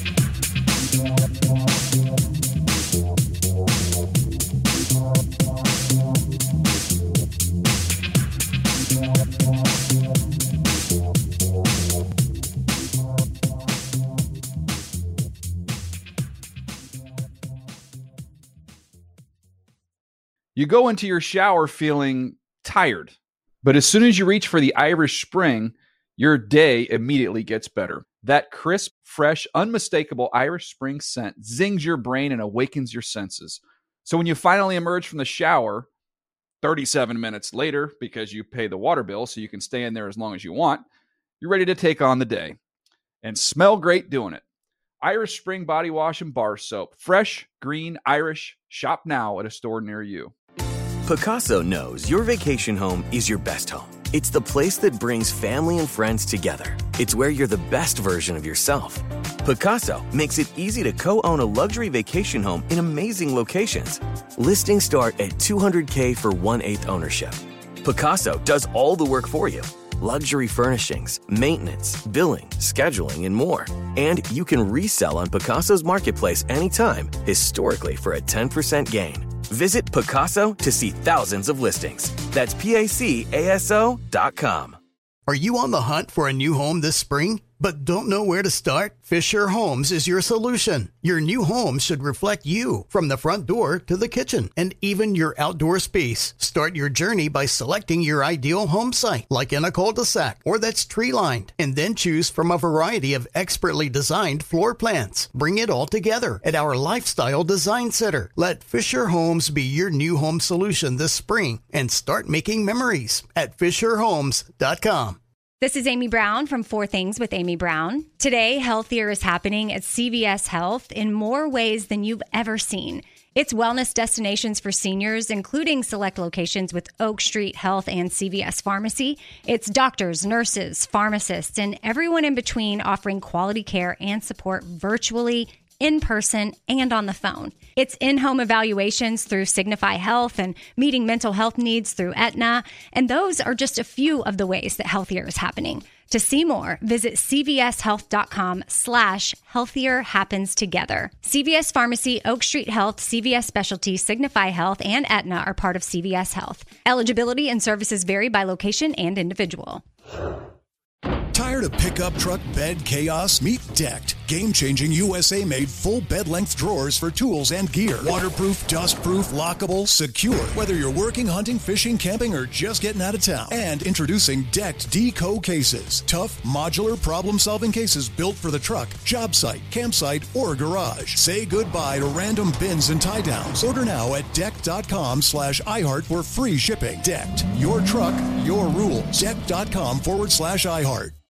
You go into your shower feeling tired, but as soon as you reach for the Irish Spring, your day immediately gets better. That crisp, fresh, unmistakable Irish Spring scent zings your brain and awakens your senses. So when you finally emerge from the shower thirty-seven minutes later, because you pay the water bill so you can stay in there as long as you want, you're ready to take on the day and smell great doing it. Irish Spring Body Wash and Bar Soap. Fresh, green, Irish. Shop now at a store near you. Picasso knows your vacation home is your best home. It's the place that brings family and friends together. It's where you're the best version of yourself. Picasso makes it easy to co-own a luxury vacation home in amazing locations. Listings start at two hundred thousand dollars for one-eighth ownership. Picasso does all the work for you. Luxury furnishings, maintenance, billing, scheduling, and more. And you can resell on Picasso's marketplace anytime, historically for a ten percent gain. Visit Picasso to see thousands of listings. That's P A C A S O dot com. Are you on the hunt for a new home this spring, but don't know where to start? Fisher Homes is your solution. Your new home should reflect you, from the front door to the kitchen, and even your outdoor space. Start your journey by selecting your ideal home site, like in a cul-de-sac or that's tree-lined, and then choose from a variety of expertly designed floor plans. Bring it all together at our Lifestyle Design Center. Let Fisher Homes be your new home solution this spring and start making memories at Fisher Homes dot com. This is Amy Brown from Four Things with Amy Brown. Today, healthier is happening at C V S Health in more ways than you've ever seen. It's wellness destinations for seniors, including select locations with Oak Street Health and C V S Pharmacy. It's doctors, nurses, pharmacists, and everyone in between offering quality care and support virtually, in person, and on the phone. It's in-home evaluations through Signify Health and meeting mental health needs through Aetna. And those are just a few of the ways that healthier is happening. To see more, visit cvshealth.com slash healthier happens together. C V S Pharmacy, Oak Street Health, C V S Specialty, Signify Health, and Aetna are part of C V S Health. Eligibility and services vary by location and individual. Tired of pickup truck bed chaos? Meet Decked. Game-changing U S A-made full bed-length drawers for tools and gear. Waterproof, dust-proof, lockable, secure. Whether you're working, hunting, fishing, camping, or just getting out of town. And introducing Decked Deco cases. Tough, modular, problem-solving cases built for the truck, job site, campsite, or garage. Say goodbye to random bins and tie-downs. Order now at decked.com slash iHeart for free shipping. Decked. Your truck, your rules. Decked.com forward slash iHeart.